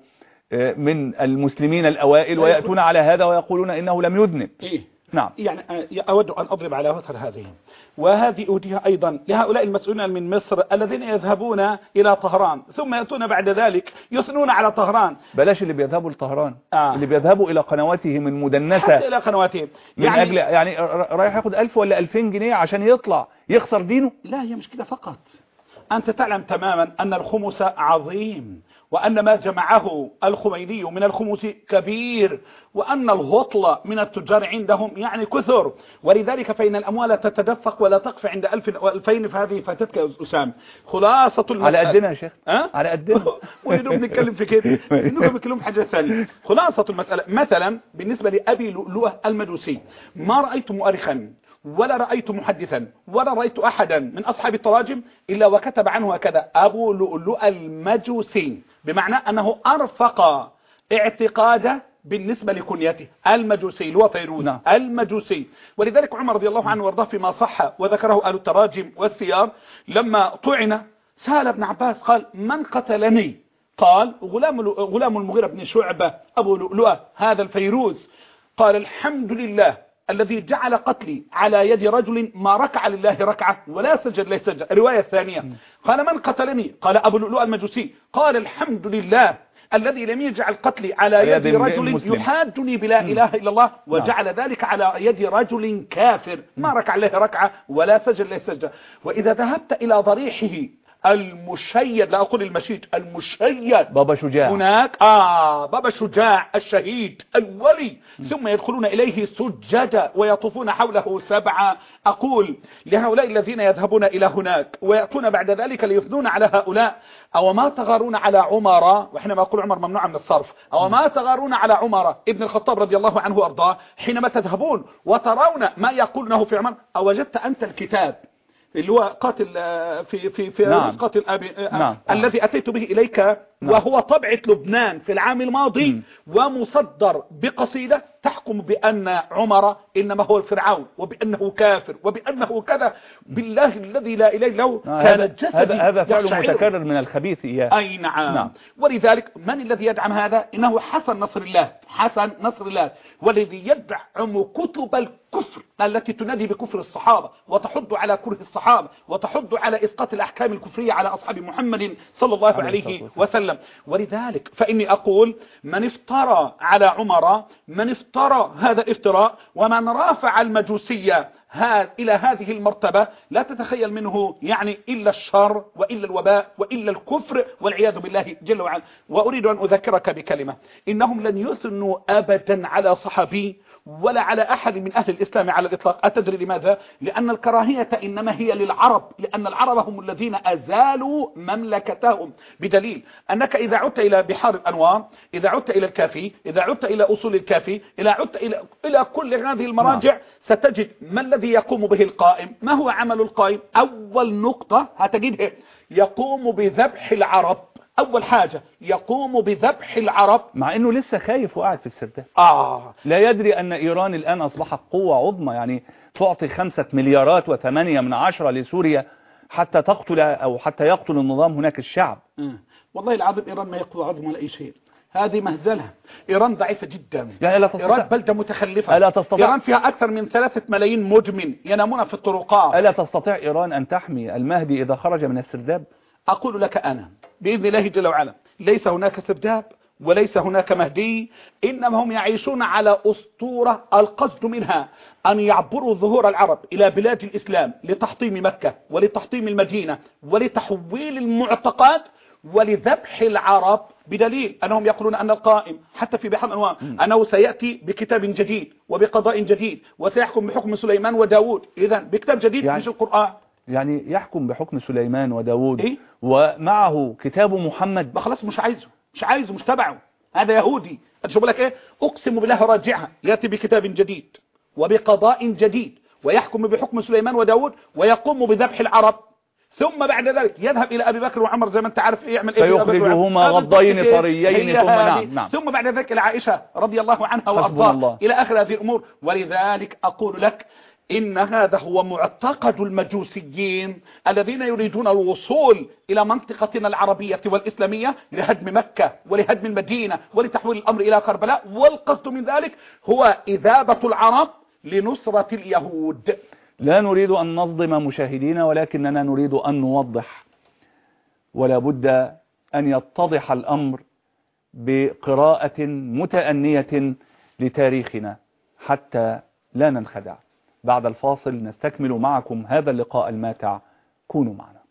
من المسلمين الأوائل، ويأتون على هذا ويقولون إنه لم يذنب. إيه؟ نعم. يعني أود أن أضرب على وتر هذه، وهذه أوديها أيضا لهؤلاء المسؤولين من مصر الذين يذهبون إلى طهران ثم يأتون بعد ذلك يثنون على طهران. بلاش اللي بيذهبوا لطهران، آه. اللي بيذهبوا إلى قنواتهم المدنسة، حتى إلى قنواتهم من يعني أجل يعني رايح ياخد ألف ولا ألفين جنيه عشان يطلع يخسر دينه. لا، هي مش كده فقط. أنت تعلم تماما أن الخمس عظيم، وأن ما جمعه الخميني من الخمس كبير، وأن الهطل من التجار عندهم يعني كثر، ولذلك فإن الأموال تتدفق ولا تقف عند ألف وألفين، فهذه فاتتك يا أسامة. خلاصة المسألة على قدنا يا شيخ. أه؟ على قدنا. ونحن بنتكلم في كده، نحن بنتكلم في حاجة ثانية. خلاصة المسألة مثلا بالنسبة لأبي لؤلؤة المجوسي، ما رأيت مؤرخا ولا رأيت محدثا ولا رأيت أحدا من أصحاب التراجم إلا وكتب عنه هكذا أبو لؤلؤ المجوسي، بمعنى أنه أرفق اعتقاده بالنسبة لكنيته المجوسي اللي هو فيروز. نعم. المجوسي. ولذلك عمر رضي الله عنه وارضاه فيما صح وذكره أهل التراجم والسيار لما طعن سأل ابن عباس قال من قتلني؟ قال غلام غلام المغيرة بن شعبة أبو لؤلؤة هذا الفيروز. قال الحمد لله الذي جعل قتلي على يد رجل ما ركع لله ركعة ولا سجد لله سجد. الرواية الثانية قال من قتلني؟ قال أبو لؤلؤ المجوسي. قال الحمد لله الذي لم يجعل قتلي على يد رجل يحاجني بلا إله إلا الله وجعل ذلك على يد رجل كافر ما ركع له ركعة ولا سجد له سجدة. وإذا ذهبت إلى ضريحه المشيد، لا أقول المشيد، المشيد بابا شجاع هناك آه بابا شجاع الشهيد الولي، ثم يدخلون إليه سجدا ويطوفون حوله سبعة. أقول لهؤلاء الذين يذهبون إلى هناك ويأتون بعد ذلك ليثنون على هؤلاء، أو ما تغارون على عمر، وحينما أقول عمر ممنوع من الصرف، أو ما تغارون على عمر ابن الخطاب رضي الله عنه وأرضاه حينما تذهبون وترون ما يقولونه في عمر، أوجدت أنت الكتاب اللي هو قاتل في في في نعم. قاتل أبي نعم. الذي أتيت به إليك، نعم. وهو طبعة لبنان في العام الماضي، م. ومصدر بقصيدة تحكم بأن عمر إنما هو الفرعون وبأنه كافر وبأنه كذا. بالله الذي لا إله إلا هو كان الجسد هذا هذا فعل متكرر من الخبيث إياه. أي نعم. نعم. ولذلك من الذي يدعم هذا؟ إنه حسن نصر الله، حسن نصر الله، والذي يدعم كتب الكفر التي تنادي بكفر الصحابة وتحض على كره الصحابة وتحض على إسقاط الأحكام الكفرية على أصحاب محمد صلى الله عليه وسلم. ولذلك فإني أقول من افترى على عمر، من افترى هذا الافتراء، ومن رافع المجوسية ها إلى هذه المرتبة لا تتخيل منه يعني إلا الشر وإلا الوباء وإلا الكفر والعياذ بالله جل وعلا. وأريد أن أذكرك بكلمة، إنهم لن يثنوا أبدا على صحابي ولا على أحد من أهل الإسلام على الإطلاق. أتدري لماذا؟ لأن الكراهية إنما هي للعرب، لأن العرب هم الذين أزالوا مملكتهم، بدليل أنك إذا عدت إلى بحار الأنوار، إذا عدت إلى الكافي، إذا عدت إلى أصول الكافي، إذا عدت إلى إلى كل هذه المراجع ستجد ما الذي يقوم به القائم. ما هو عمل القائم؟ أول نقطة هتجدها يقوم بذبح العرب. أول حاجة يقوم بذبح العرب، مع أنه لسه خايف وقاعد في السرداب. آه لا يدري أن إيران الآن أصبحت قوة عظمى، يعني تعطي خمسة مليارات وثمانية من عشرة لسوريا حتى تقتل أو حتى يقتل النظام هناك الشعب. م. والله العظيم إيران ما يقوى عظمى ولا أي شيء، هذه مهزلة. إيران ضعيفة جدا، يعني لا تستطيع. إيران بلدة متخلفة. ألا تستطيع. إيران فيها أكثر من ثلاثة ملايين مدمن ينامون في الطرقات. ألا تستطيع إيران أن تحمي المهدي إذا خرج من السرداب؟ أقول لك أنا بإذن الله جل وعلا ليس هناك سرداب وليس هناك مهدي، إنما هم يعيشون على أسطورة القصد منها أن يعبروا ظهور العرب إلى بلاد الإسلام لتحطيم مكة ولتحطيم المدينة ولتحويل المعتقد ولذبح العرب، بدليل أنهم يقولون أن القائم حتى في بحر الأنوار أنه سيأتي بكتاب جديد وبقضاء جديد وسيحكم بحكم سليمان وداود. إذا بكتاب جديد يعني مش القرآن، يعني يحكم بحكم سليمان وداود إيه؟ ومعه كتاب محمد. خلاص مش عايزه مش عايزه مش تبعه، هذا يهودي. أشوف لك إيه؟ أقسم بالله راجعها، يأتي بكتاب جديد وبقضاء جديد ويحكم بحكم سليمان وداود ويقوم بذبح العرب، ثم بعد ذلك يذهب إلى أبي بكر وعمر زي ما أنت عارف إيه يعمل إيه، فيخرجهما غضين طريين ثم نعم نعم ثم بعد ذلك إلى عائشة رضي الله عنها وأرضاها إلى آخر هذه الأمور. ولذلك أقول لك إن هذا هو معتقد المجوسيين الذين يريدون الوصول إلى منطقتنا العربية والإسلامية لهدم مكة ولهدم المدينة ولتحويل الأمر إلى كربلاء، والقصد من ذلك هو إذابة العرب لنصرة اليهود. لا نريد أن نصدم مشاهدينا، ولكننا نريد أن نوضح، ولا بد أن يتضح الأمر بقراءة متأنية لتاريخنا حتى لا ننخدع. بعد الفاصل نستكمل معكم هذا اللقاء الماتع، كونوا معنا.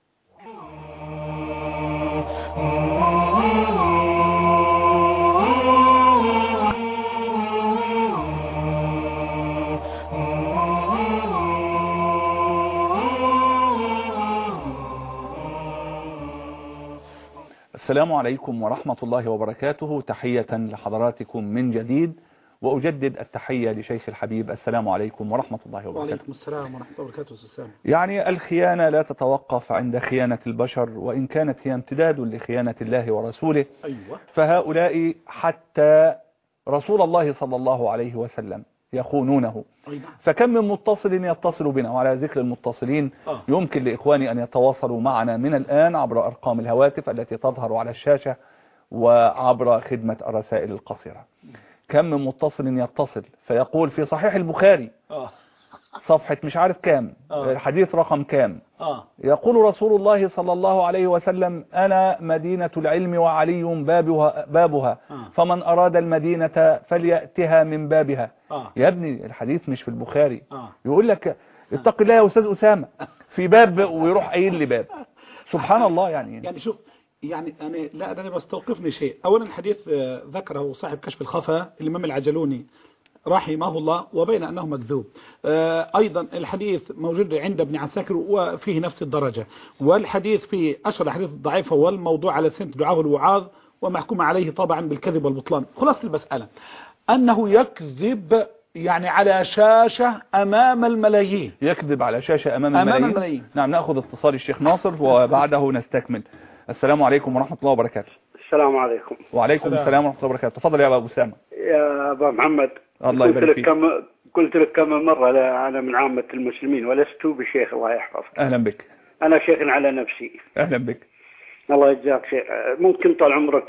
السلام عليكم ورحمة الله وبركاته، تحية لحضراتكم من جديد، وأجدد التحية لشيخ الحبيب. السلام عليكم ورحمة الله وبركاته. وعليكم السلام ورحمة الله وبركاته. السلام. يعني الخيانة لا تتوقف عند خيانة البشر، وإن كانت هي امتداد لخيانة الله ورسوله. أيوة. فهؤلاء حتى رسول الله صلى الله عليه وسلم يخونونه. أيوة. فكم من متصل يتصل بنا، وعلى ذكر المتصلين آه. يمكن لإخواني أن يتواصلوا معنا من الآن عبر أرقام الهواتف التي تظهر على الشاشة وعبر خدمة الرسائل القصيرة. كم من متصل يتصل فيقول في صحيح البخاري آه. صفحة مش عارف كام، آه. الحديث رقم كام، آه. يقول رسول الله صلى الله عليه وسلم أنا مدينة العلم وعلي بابها, بابها آه. فمن أراد المدينة فليأتها من بابها. آه. يا ابني الحديث مش في البخاري. آه. يقول لك اتق الله يا أستاذ أسامة في باب ويروح قايل لي باب. سبحان الله. يعني يعني شوف، يعني أنا لا أنا بستوقفني شيء. أولا الحديث ذكره صاحب كشف الخفا الإمام العجلوني رحمه الله وبين أنه مكذوب. أيضا الحديث موجود عند ابن عساكر وفيه نفس الدرجة، والحديث في أشهر الحديث الضعيفة والموضوع على سنة دعاه الوعاظ ومحكوم عليه طبعا بالكذب والبطلان. خلاص المسألة أنه يكذب يعني على شاشة أمام الملايين، يكذب على شاشة أمام, أمام الملايين. الملايين. نعم، نأخذ اتصال الشيخ ناصر وبعده نستكمل. السلام عليكم ورحمة الله وبركاته. السلام عليكم. وعليكم السلام, السلام ورحمة الله وبركاته. تفضل يا أبو أسامة. يا أبا محمد، الله يبارك فيك. كم قلت لك كم مرة أنا من عامة المسلمين ولست بشيخ، الله يحفظك. أهلا بك. أنا شيخ على نفسي. أهلا بك. الله يجزاك شيخ. ممكن طال عمرك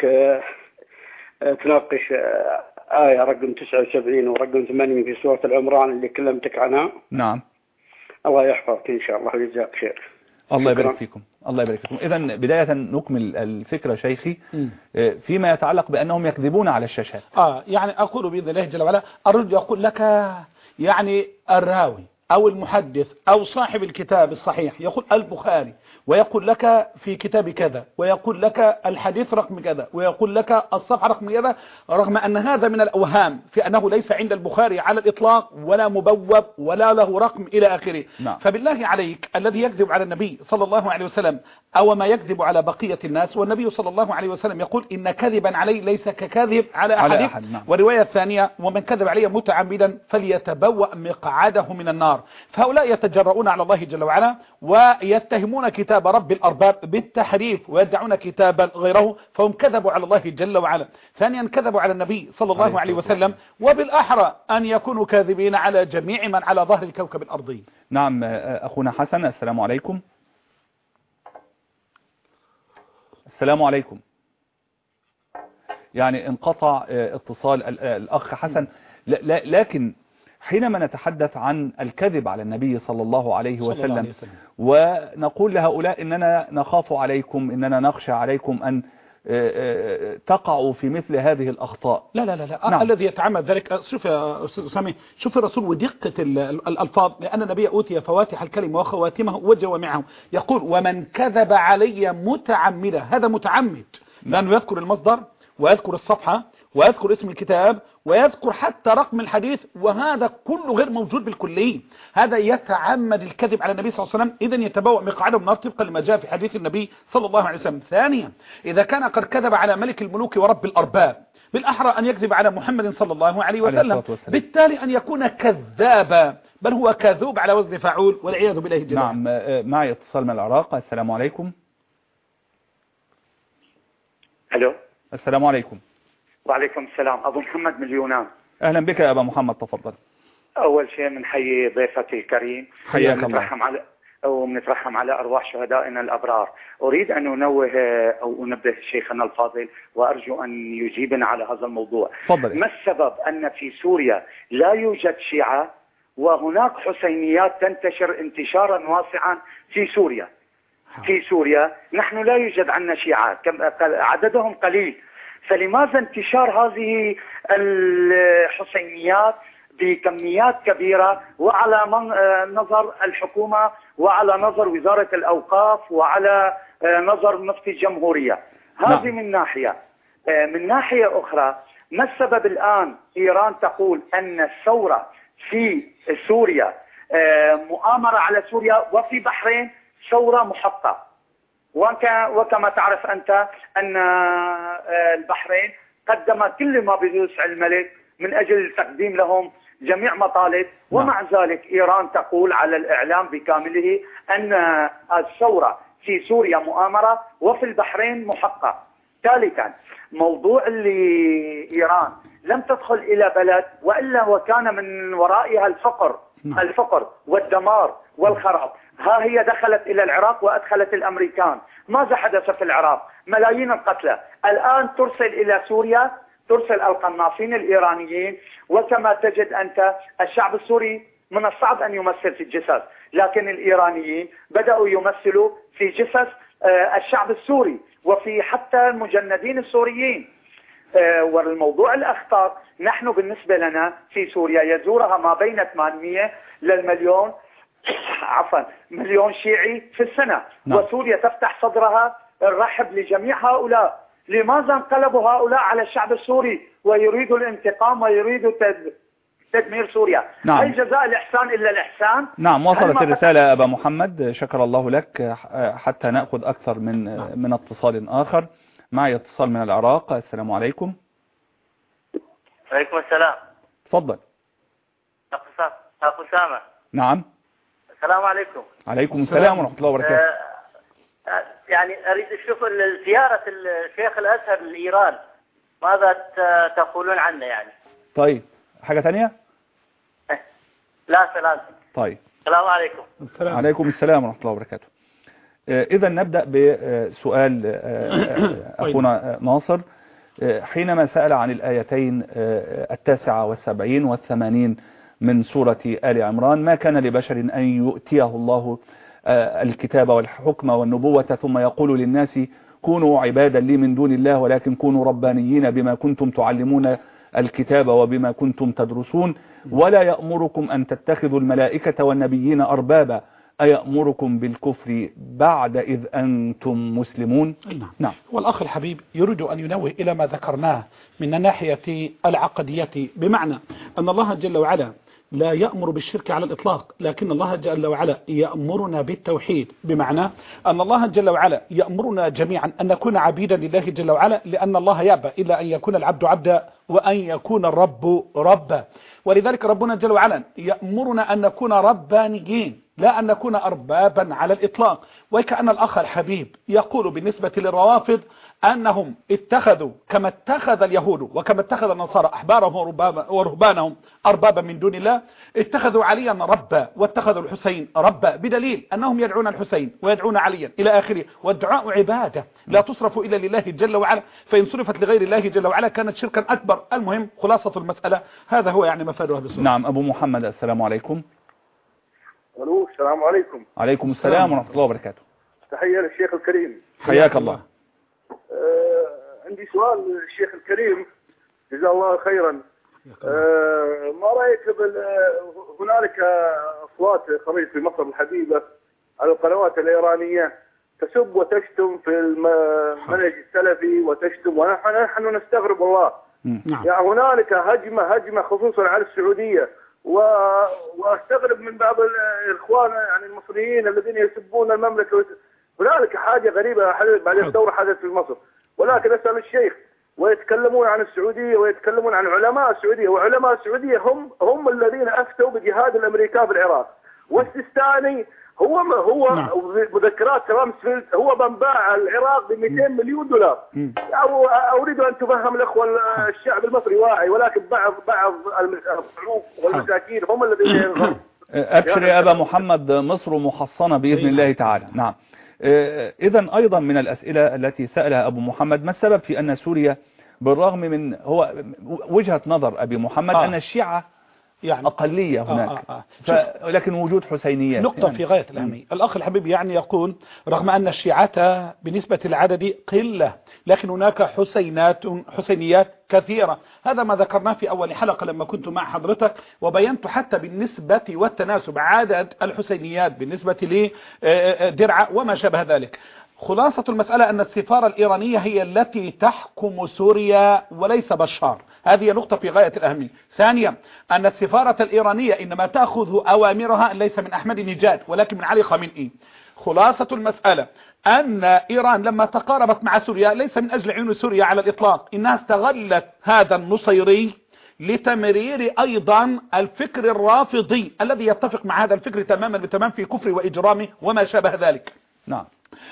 تناقش آية رقم تسعة وسبعين ورقم ثمانين في سورة العمران اللي كلمتك عنها؟ نعم. الله يحفظك إن شاء الله ويجزاك شيخ. الله يبارك فيكم. الله يبارك فيكم. إذا بداية نكمل الفكرة شيخي فيما يتعلق بأنهم يكذبون على الشاشات. آه يعني أقول بإذن الله جل وعلا أرد أقول لك يعني الراوي أو المحدث أو صاحب الكتاب الصحيح يقول البخاري، ويقول لك في كتاب كذا، ويقول لك الحديث رقم كذا، ويقول لك الصفحة رقم كذا، رغم أن هذا من الأوهام في أنه ليس عند البخاري على الإطلاق ولا مبوب ولا له رقم إلى آخره. نعم. فبالله عليك الذي يكذب على النبي صلى الله عليه وسلم أو ما يكذب على بقية الناس، والنبي صلى الله عليه وسلم يقول إن كذبا علي ليس ككذب على أحد, على أحد. نعم. والرواية الثانية ومن كذب علي متعمدا فليتبوأ مقعده من النار. فهؤلاء يتجرؤون على الله جل وعلا ويتهمون كتاب رب الأرباب بالتحريف ويدعون كتابا غيره، فهم كذبوا على الله جل وعلا. ثانيا كذبوا على النبي صلى الله عليه وسلم، وبالأحرى أن يكونوا كاذبين على جميع من على ظهر الكوكب الأرضي. نعم. أخونا حسن، السلام عليكم. السلام عليكم. يعني انقطع اتصال الأخ حسن، لكن حينما نتحدث عن الكذب على النبي صلى الله عليه وسلم ونقول لهؤلاء إننا نخاف عليكم، إننا نخشى عليكم أن تقعوا في مثل هذه الأخطاء. لا لا لا, لا. نعم. الذي يتعمد ذلك، شوف يا أستاذ سامي، شوف الرسول ودقة الألفاظ، لأن النبي أوتي فواتح الكلمة وخواتمه وجوامعه. يقول ومن كذب علي متعمدا، هذا متعمد، لأنه يذكر المصدر ويذكر الصفحة ويذكر اسم الكتاب ويذكر حتى رقم الحديث، وهذا كله غير موجود بالكلية. هذا يتعمد الكذب على النبي صلى الله عليه وسلم، إذن يتبوأ مقعده من النار طبقا لما جاء في حديث النبي صلى الله عليه وسلم. ثانيا إذا كان قد كذب على ملك الملوك ورب الأرباب، بالأحرى أن يكذب على محمد صلى الله عليه وسلم، بالتالي أن يكون كذابا، بل هو كذوب على وزن فاعول والعياذ بالله جل وعلا. نعم. معي اتصال من العراق. السلام عليكم. الو. السلام عليكم. وعليكم السلام. أبو محمد من اليونان. أهلا بك يا أبا محمد، تفضل. أول شيء بنحيي ضيفتي الكريم، حياك الله، على ونترحم على أرواح شهدائنا الأبرار. أريد أن أنوه أو أنبه شيخنا الفاضل، وأرجو أن يجيبنا على هذا الموضوع. فضل. ما السبب أن في سوريا لا يوجد شيعة وهناك حسينيات تنتشر انتشارا واسعا في سوريا؟ في سوريا نحن لا يوجد عندنا شيعة، عددهم قليل، فلماذا انتشار هذه الحسينيات بكميات كبيرة وعلى نظر الحكومة وعلى نظر وزارة الأوقاف وعلى نظر مفتي الجمهورية؟ هذه من ناحية. من ناحية أخرى، ما السبب الآن إيران تقول أن الثورة في سوريا مؤامرة على سوريا، وفي بحرين ثورة محقة؟ وكما تعرف أنت أن البحرين قدم كل ما بوسع الملك من أجل تقديم لهم جميع مطالب، ومع ذلك إيران تقول على الإعلام بكامله أن الثورة في سوريا مؤامرة وفي البحرين محقة. ثالثا، موضوع اللي إيران لم تدخل إلى بلد وإلا وكان من ورائها الفقر الفقر والدمار والخراب. ها هي دخلت إلى العراق وأدخلت الأمريكان. ماذا حدث في العراق؟ ملايين القتلى. الآن ترسل إلى سوريا، ترسل القناصين الإيرانيين، وكما تجد أنت الشعب السوري من الصعب أن يمثل في الجثث، لكن الإيرانيين بدأوا يمثلوا في جثث الشعب السوري وفي حتى المجندين السوريين. والموضوع الأخطر، نحن بالنسبة لنا في سوريا يزورها ما بين ثمانمئة للمليون عفوا مليون شيعي في السنة. نعم. وسوريا تفتح صدرها الرحب لجميع هؤلاء. لماذا انقلبوا هؤلاء على الشعب السوري ويريدوا الانتقام ويريدوا تدمير سوريا؟ نعم. هل جزاء الإحسان إلا الإحسان؟ نعم. وصلت الرسالة أبا محمد، شكر الله لك. حتى نأخذ أكثر من نعم. من اتصال آخر. معي اتصال من العراق. السلام عليكم. وعليكم السلام. تفضل. أخو أسامة. نعم. السلام عليكم. عليكم السلام ورحمة الله وبركاته. آه يعني أريد أشوف زيارة الشيخ الأزهر لإيران، ماذا تقولون عنه يعني؟ طيب، حاجة ثانية؟ لا سلام. طيب. السلام عليكم. السلام. عليكم السلام ورحمة الله وبركاته. إذا نبدأ بسؤال أخونا ناصر، حينما سأل عن الآيتين التاسعة والسبعين والثمانين من سورة آل عمران: ما كان لبشر أن يؤتيه الله الكتاب والحكم والنبوة ثم يقول للناس كونوا عبادا لي من دون الله ولكن كونوا ربانيين بما كنتم تعلمون الكتاب وبما كنتم تدرسون، ولا يأمركم أن تتخذوا الملائكة والنبيين أربابا أيأمركم بالكفر بعد إذ أنتم مسلمون. نعم. نعم. والأخ الحبيب يريد أن ينوه إلى ما ذكرناه من الناحية العقدية، بمعنى أن الله جل وعلا لا يأمر بالشرك على الإطلاق، لكن الله جل وعلا يأمرنا بالتوحيد، بمعنى أن الله جل وعلا يأمرنا جميعا أن نكون عبيدا لله جل وعلا، لأن الله يأبى إلا أن يكون العبد عبدا وأن يكون الرب ربا. ولذلك ربنا جل وعلا يأمرنا أن نكون ربانيين لا أن نكون أربابا على الإطلاق. وكأن الأخ الحبيب يقول بالنسبة للروافض أنهم اتخذوا كما اتخذ اليهود وكما اتخذ النصارى أحبارهم ورهبانهم أربابا من دون الله، اتخذوا عليا ربا واتخذوا الحسين ربا، بدليل أنهم يدعون الحسين ويدعون عليا إلى آخره. والدعاء عبادة لا تصرف إلا لله جل وعلا، فإن صرفت لغير الله جل وعلا كانت شركا أكبر. المهم خلاصة المسألة هذا هو يعني مفاد أهل السنة. نعم. أبو محمد السلام عليكم. الو السلام عليكم. عليكم السلام ورحمة الله وبركاته. تحية للشيخ الكريم. حياك الله. آه عندي سؤال للشيخ الكريم جزاه الله خيرا. آه ما رأيك بال هنالك أصوات خريج في مصر الحبيبة على القنوات الإيرانية تسب وتشتم في المنهج السلفي وتشتم، ونحن نحن نستغرب والله. نعم. يعني هنالك هجمة هجمة خصوصا على السعودية، و... واستغرب من بعض الاخوان يعني المصريين الذين يسبون المملكه. هنالك حاجه غريبه بعد الثوره حدثت في مصر، ولكن اسال الشيخ ويتكلمون عن السعوديه ويتكلمون عن علماء السعوديه، وعلماء السعوديه هم هم الذين افتوا بجهاد الامريكان في العراق. والسيستاني هو ما هو نعم. مذكرات رامسفيلد هو من باع العراق ب مئتين مليون دولار. أو اريد ان تفهم الاخوه الشعب المصري واعي، ولكن بعض بعض الضعوف والمساكين هم الذين ابشر يا ابا محمد، مصر محصنه باذن الله تعالى. نعم. اذا ايضا من الاسئله التي سالها ابو محمد، ما السبب في ان سوريا بالرغم من هو وجهه نظر ابي محمد آه. ان الشيعه يعني أقلية هناك آه آه آه. لكن وجود حسينيات نقطة يعني في غاية الأهمية. الأخ الحبيب يعني يقول رغم أن الشيعة بنسبة العدد قلة، لكن هناك حسينات حسينيات كثيرة. هذا ما ذكرناه في أول حلقة لما كنت مع حضرتك، وبينت حتى بالنسبة والتناسب عدد الحسينيات بالنسبة لدرعا وما شابه ذلك. خلاصة المسألة أن السفارة الإيرانية هي التي تحكم سوريا وليس بشار. هذه نقطة في غاية الأهمية. ثانيا أن السفارة الإيرانية إنما تأخذ أوامرها ليس من أحمد نجاد ولكن من علي خامنئي. خلاصة المسألة أن إيران لما تقاربت مع سوريا ليس من أجل عيون سوريا على الإطلاق، إنها استغلت هذا النصيري لتمرير أيضا الفكر الرافضي الذي يتفق مع هذا الفكر تماما بتمام في كفر وإجرامه وما شابه ذلك. نعم.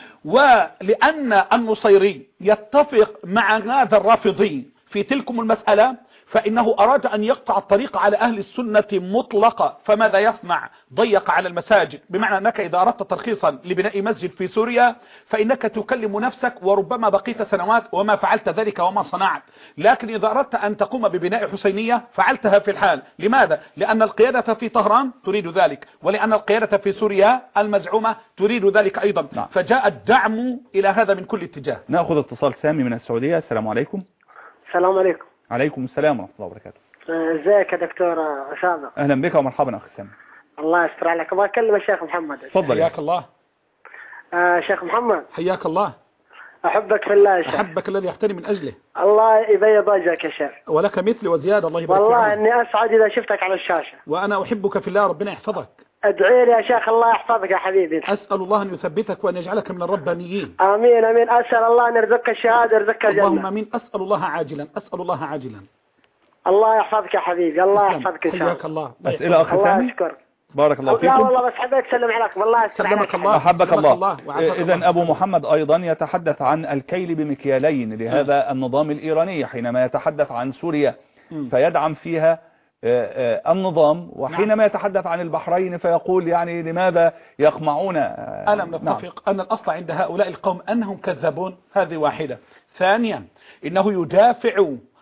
ولأن النصيري يتفق مع هذا الرافضي في تلكم المسألة، فإنه أراد أن يقطع الطريق على أهل السنة مطلقة. فماذا يصنع؟ ضيق على المساجد، بمعنى أنك إذا أردت ترخيصا لبناء مسجد في سوريا فإنك تكلم نفسك وربما بقيت سنوات وما فعلت ذلك وما صنعت. لكن إذا أردت أن تقوم ببناء حسينية فعلتها في الحال. لماذا؟ لأن القيادة في طهران تريد ذلك، ولأن القيادة في سوريا المزعومة تريد ذلك أيضا. نعم. فجاء الدعم إلى هذا من كل اتجاه. نأخذ اتصال سامي من السعودية. السلام عليكم. السلام عليكم. عليكم السلام ورحمة الله وبركاته. ازيك يا دكتور أسامة؟ أهلا بك ومرحبا أخي سامي. الله يستر عليك. أبغى أكلم الشيخ محمد. تفضل. حياك الله. آه شيخ محمد. حياك الله. أحبك في الله يا شيخ. أحبك الذي يحترم من أجله. الله يبيض وجهك يا شيخ. ولك مثل وزيادة. الله يبارك فيك. والله إني أسعد إذا شفتك على الشاشة. وأنا أحبك في الله، ربنا يحفظك. ادعي لي يا شيخ الله يحفظك يا حبيبي. أسأل الله أن يثبتك وأن يجعلك من الربانيين. آمين آمين. أسأل الله أن يرزقك الشهادة يرزقك الجنة. اللهم آمين. أسأل الله عاجلا، أسأل الله عاجلا. الله يحفظك يا حبيبي. الله يحفظك إن شاء الله. حياك الله. أسئلة أخي سامي. الله يشكر. بارك الله فيكم. لا والله بس حبيت أسلم عليكم. والله سلمك الله. أحبك الله. الله. إذن أبو محمد أيضا يتحدث عن الكيل بمكيالين لهذا النظام الإيراني، حينما يتحدث عن سوريا فيدعم فيها النظام، وحينما يتحدث عن البحرين فيقول يعني لماذا يقمعون. ألم نتفق أن الأصل عند هؤلاء القوم أنهم كذابون؟ هذه واحدة. ثانيا إنه يدافع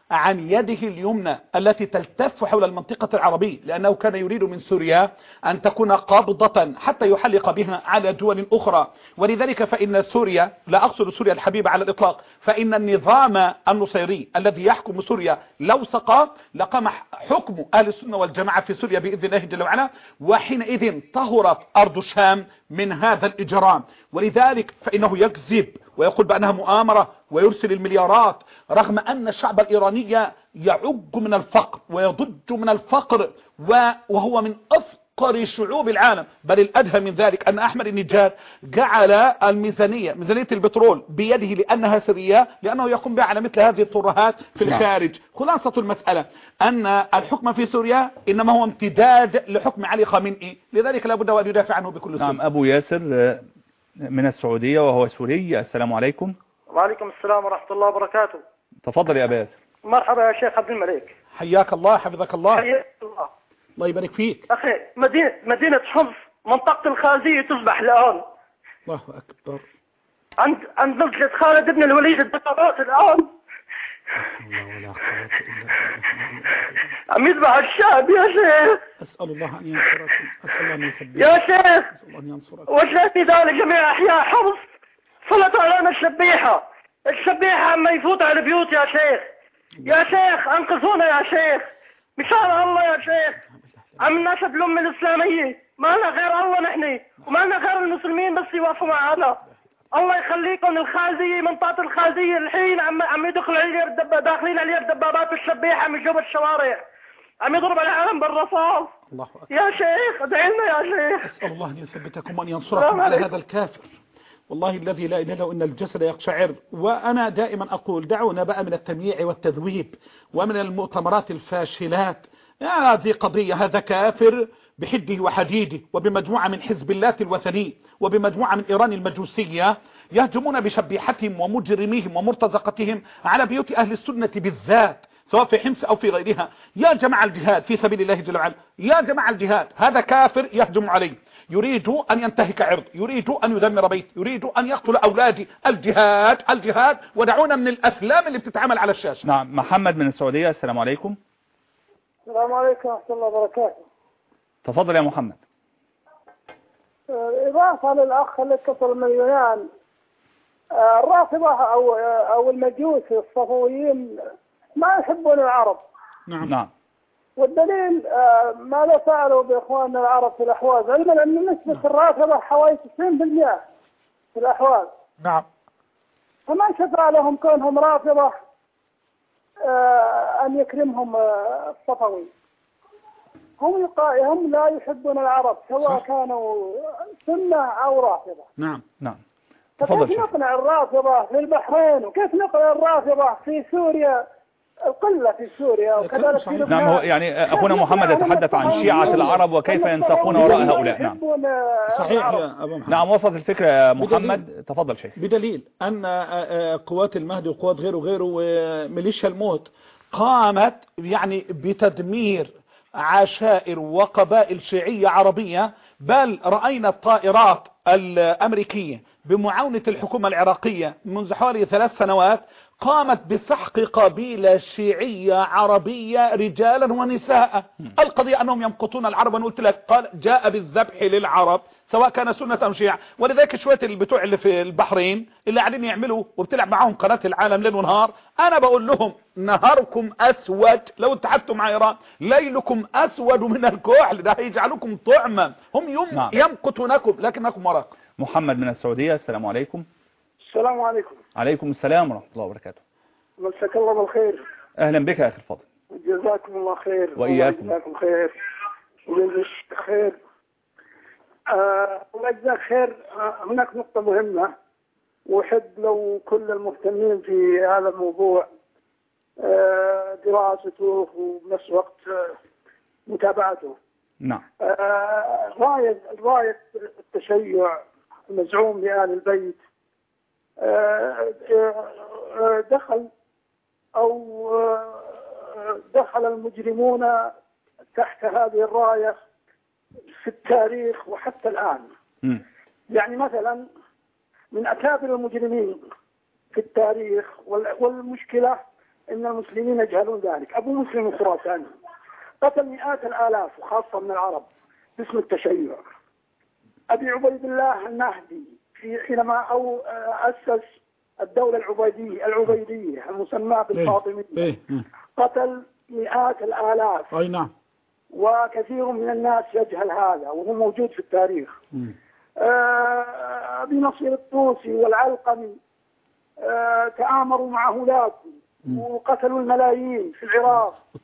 عن يده اليمنى التي تلتف حول المنطقة العربية، لأنه كان يريد من سوريا أن تكون قابضة حتى يحلق بها على دول أخرى. ولذلك فإن سوريا، لا أقصد سوريا الحبيبة على الإطلاق، فإن النظام النصيري الذي يحكم سوريا لو سقط لقام حكم أهل السنة والجماعة في سوريا بإذن الله جل وعلا، وحينئذ طهرت أرض الشام من هذا الإجرام. ولذلك فإنه يكذب ويقول بأنها مؤامرة ويرسل المليارات، رغم أن الشعب الإيراني يعج من الفقر ويضج من الفقر، وهو من أفقر شعوب العالم. بل الأدهى من ذلك أن أحمد النجاد جعل الميزانية ميزانية البترول بيده لأنها سرية، لأنه يقوم بها على مثل هذه الترهات في الخارج. خلاصة المسألة أن الحكم في سوريا إنما هو امتداد لحكم علي خامنئي، لذلك لا بد وأن يدافع عنه بكل سبيل. نعم. أبو ياسر من السعودية وهو سوري، السلام عليكم. وعليكم السلام ورحمة الله وبركاته. تفضل يا أبا ياسر. مرحبا يا شيخ عبد الملك. حياك الله، حفظك الله. حياك الله. الله يبارك فيك. أخي، مدينة مدينة حمص منطقة الخازية تصبح الآن. الله أكبر. عند عند نزلة خالد بن الوليد الدكتورات الآن. عم يذبح الشعب يا شيخ. أسأل الله أن ينصركم، أسأل الله أن يثبتكم يا شيخ. أسأل الله أن ينصركم. وشأني ذلك جميع أحياء حمص صلت علينا الشبيحة، الشبيحة عم يفوت على البيوت يا شيخ. يا شيخ أنقذونا يا شيخ، بشار الله يا شيخ. عم نشهد الأمة الإسلامية، ما لنا غير الله نحن، وما لنا غير المسلمين بس يوقفوا معنا. الله يخليكم. الخازية، منطقة الخازية الحين عم عم يدخل عليها الدب... داخلين عليها الدبابات الشبيحة، عم يجوب الشوارع، عم يضرب العالم بالرصاص. الله أكبر. يا شيخ ادعي لنا يا شيخ. أسأل الله أن يثبتكم وأن ينصركم على هذا الكافر. والله الذي لا إله إلا هو إن الجسد يقشعر. وأنا دائما أقول دعونا بقى من التمييع والتذويب ومن المؤتمرات الفاشلات. هذه قضية، هذا كافر بحده وحديده وبمجموعة من حزب الله الوثني وبمجموعة من إيران المجوسية يهجمون بشبيحتهم ومجرميهم ومرتزقتهم على بيوت أهل السنة بالذات، سواء في حمص أو في غيرها. يا جماعة الجهاد في سبيل الله جل وعلا، يا جماعة الجهاد. هذا كافر يهجم عليه، يريد أن ينتهك عرض، يريد أن يدمر بيت، يريد أن يقتل أولادي. الجهاد الجهاد، ودعونا من الأفلام اللي بتتعمل على الشاشة. نعم. محمد من السعودية، السلام عليكم. السلام عليكم ورحمة الله وبركاته. تفضل يا محمد. إضافة للأخ اللي اتصل من اليونان، الرافضة أو أو المجوس الصفويين ما يحبون العرب. نعم. نعم. والدليل ماذا فعلوا بإخواننا العرب في الأحواز، علما أن نسبة الرافضة حوالي تسعين بالمئة في الأحواز. نعم. فما شفع لهم كونهم رافضة أن يكرمهم الصفوي. هم يقا... هم لا يحبون العرب سواء كانوا سنة أو رافضة. نعم. نعم. فكيف نقنع الرافضة في البحرين، وكيف نقنع الرافضة في سوريا، القلة في سوريا وكذلك في لبنان. نعم. هو يعني أخونا محمد يتحدث عن شيعة العرب وكيف ينسقون وراء هؤلاء. نعم. صحيح يا أبو محمد. نعم. وصلت الفكرة يا محمد. تفضل شيخ. بدليل أن قوات المهدي وقوات غيره غيره وميليشيا الموت قامت يعني بتدمير عشائر وقبائل شيعية عربية، بل رأينا الطائرات الأمريكية بمعاونة الحكومة العراقية منذ حوالي ثلاث سنوات قامت بسحق قبيلة شيعية عربية رجالا ونساء. القضية أنهم يمقتون العرب. أنا قلت لك قال جاء بالذبح للعرب سواء كان سنة أم شيعة. ولذلك شوية البتوع اللي في البحرين اللي قاعدين يعملوا وبتلعب معاهم قناة العالم ليل ونهار، أنا بقول لهم نهاركم أسود لو اتحدتم مع إيران، ليلكم أسود من الكحل، ده هيجعلكم طعما. هم يم نعم. يمقتونكم لكنكم وراء. محمد من السعودية، السلام عليكم. السلام عليكم. عليكم السلام ورحمة الله وبركاته. مساك الله بالخير. أهلا بك يا أخي الفاضل. جزاكم الله خير. وإياكم. جزاكم خير وجزاك خير. آه الله يجزاك خير. آه هناك نقطة مهمة وأحب لو كل المهتمين في هذا الموضوع آه دراسته وبنفس الوقت آه متابعته. نعم. آه راية راية التشيع المزعوم لآل البيت دخل أو دخل المجرمون تحت هذه الراية في التاريخ وحتى الآن. م. يعني مثلا من أكابر المجرمين في التاريخ، والمشكلة إن المسلمين يجهلون ذلك. أبو مسلم الخراساني قتل مئات الآلاف وخاصة من العرب باسم التشيع. أبي عبيد الله النهدي في حينما أو أسس الدولة العبيدية العبيدية المسماة بالفاطمية قتل مئات الآلاف. أي نعم. وكثير من الناس يجهل هذا وهو موجود في التاريخ. أبي نصير الطوسي والعلقمي تآمروا مع هولاكو وقتلوا الملايين في العراق.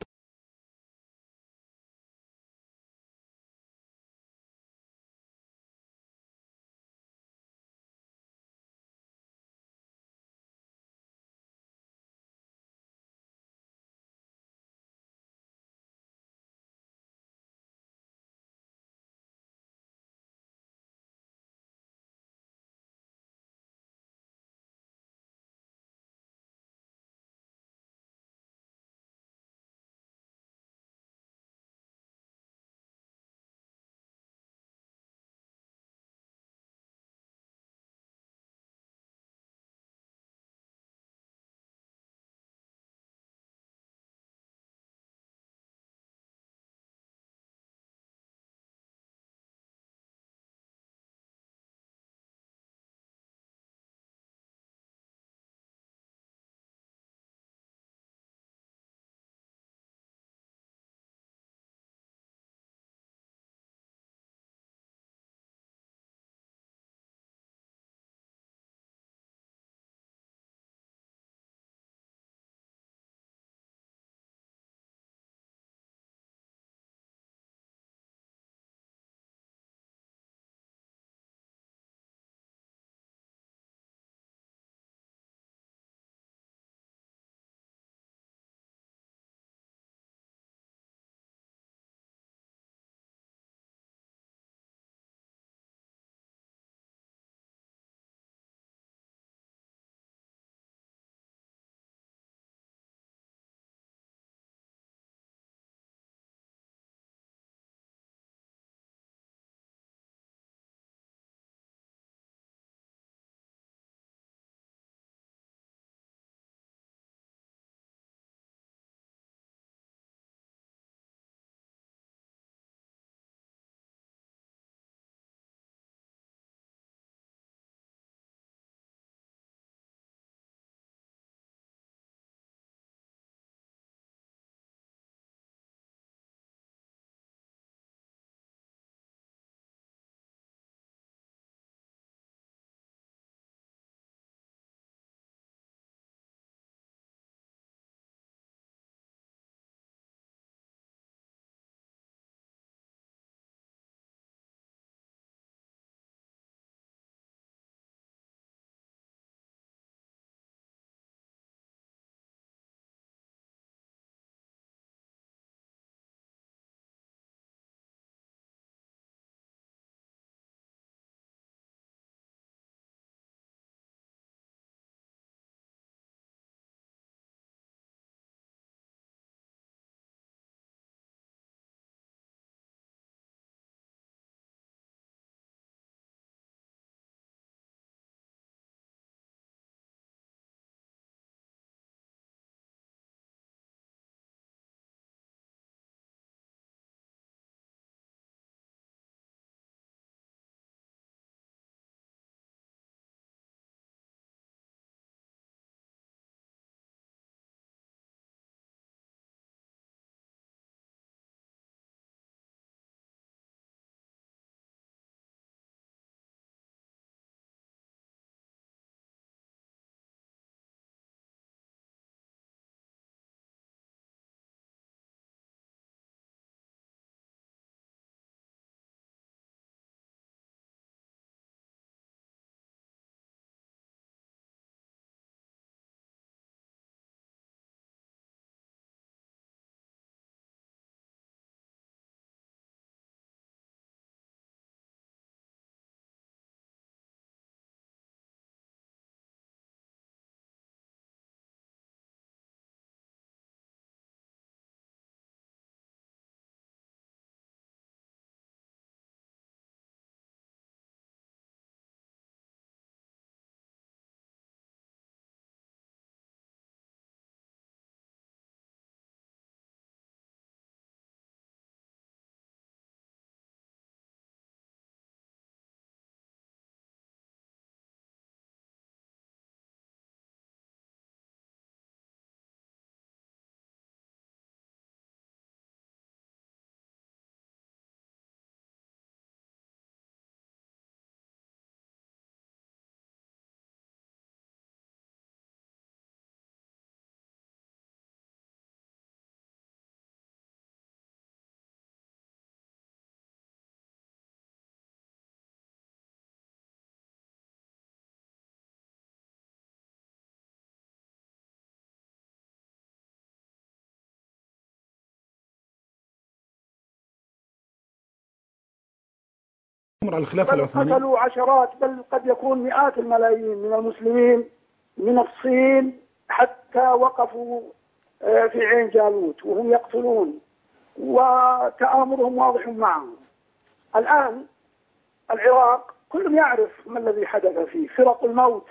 على الخلافة بل العثمانية. قتلوا عشرات بل قد يكون مئات الملايين من المسلمين من الصين حتى وقفوا في عين جالوت وهم يقتلون وتآمرهم واضح معهم. الآن العراق كل يعرف ما الذي حدث فيه، فرق الموت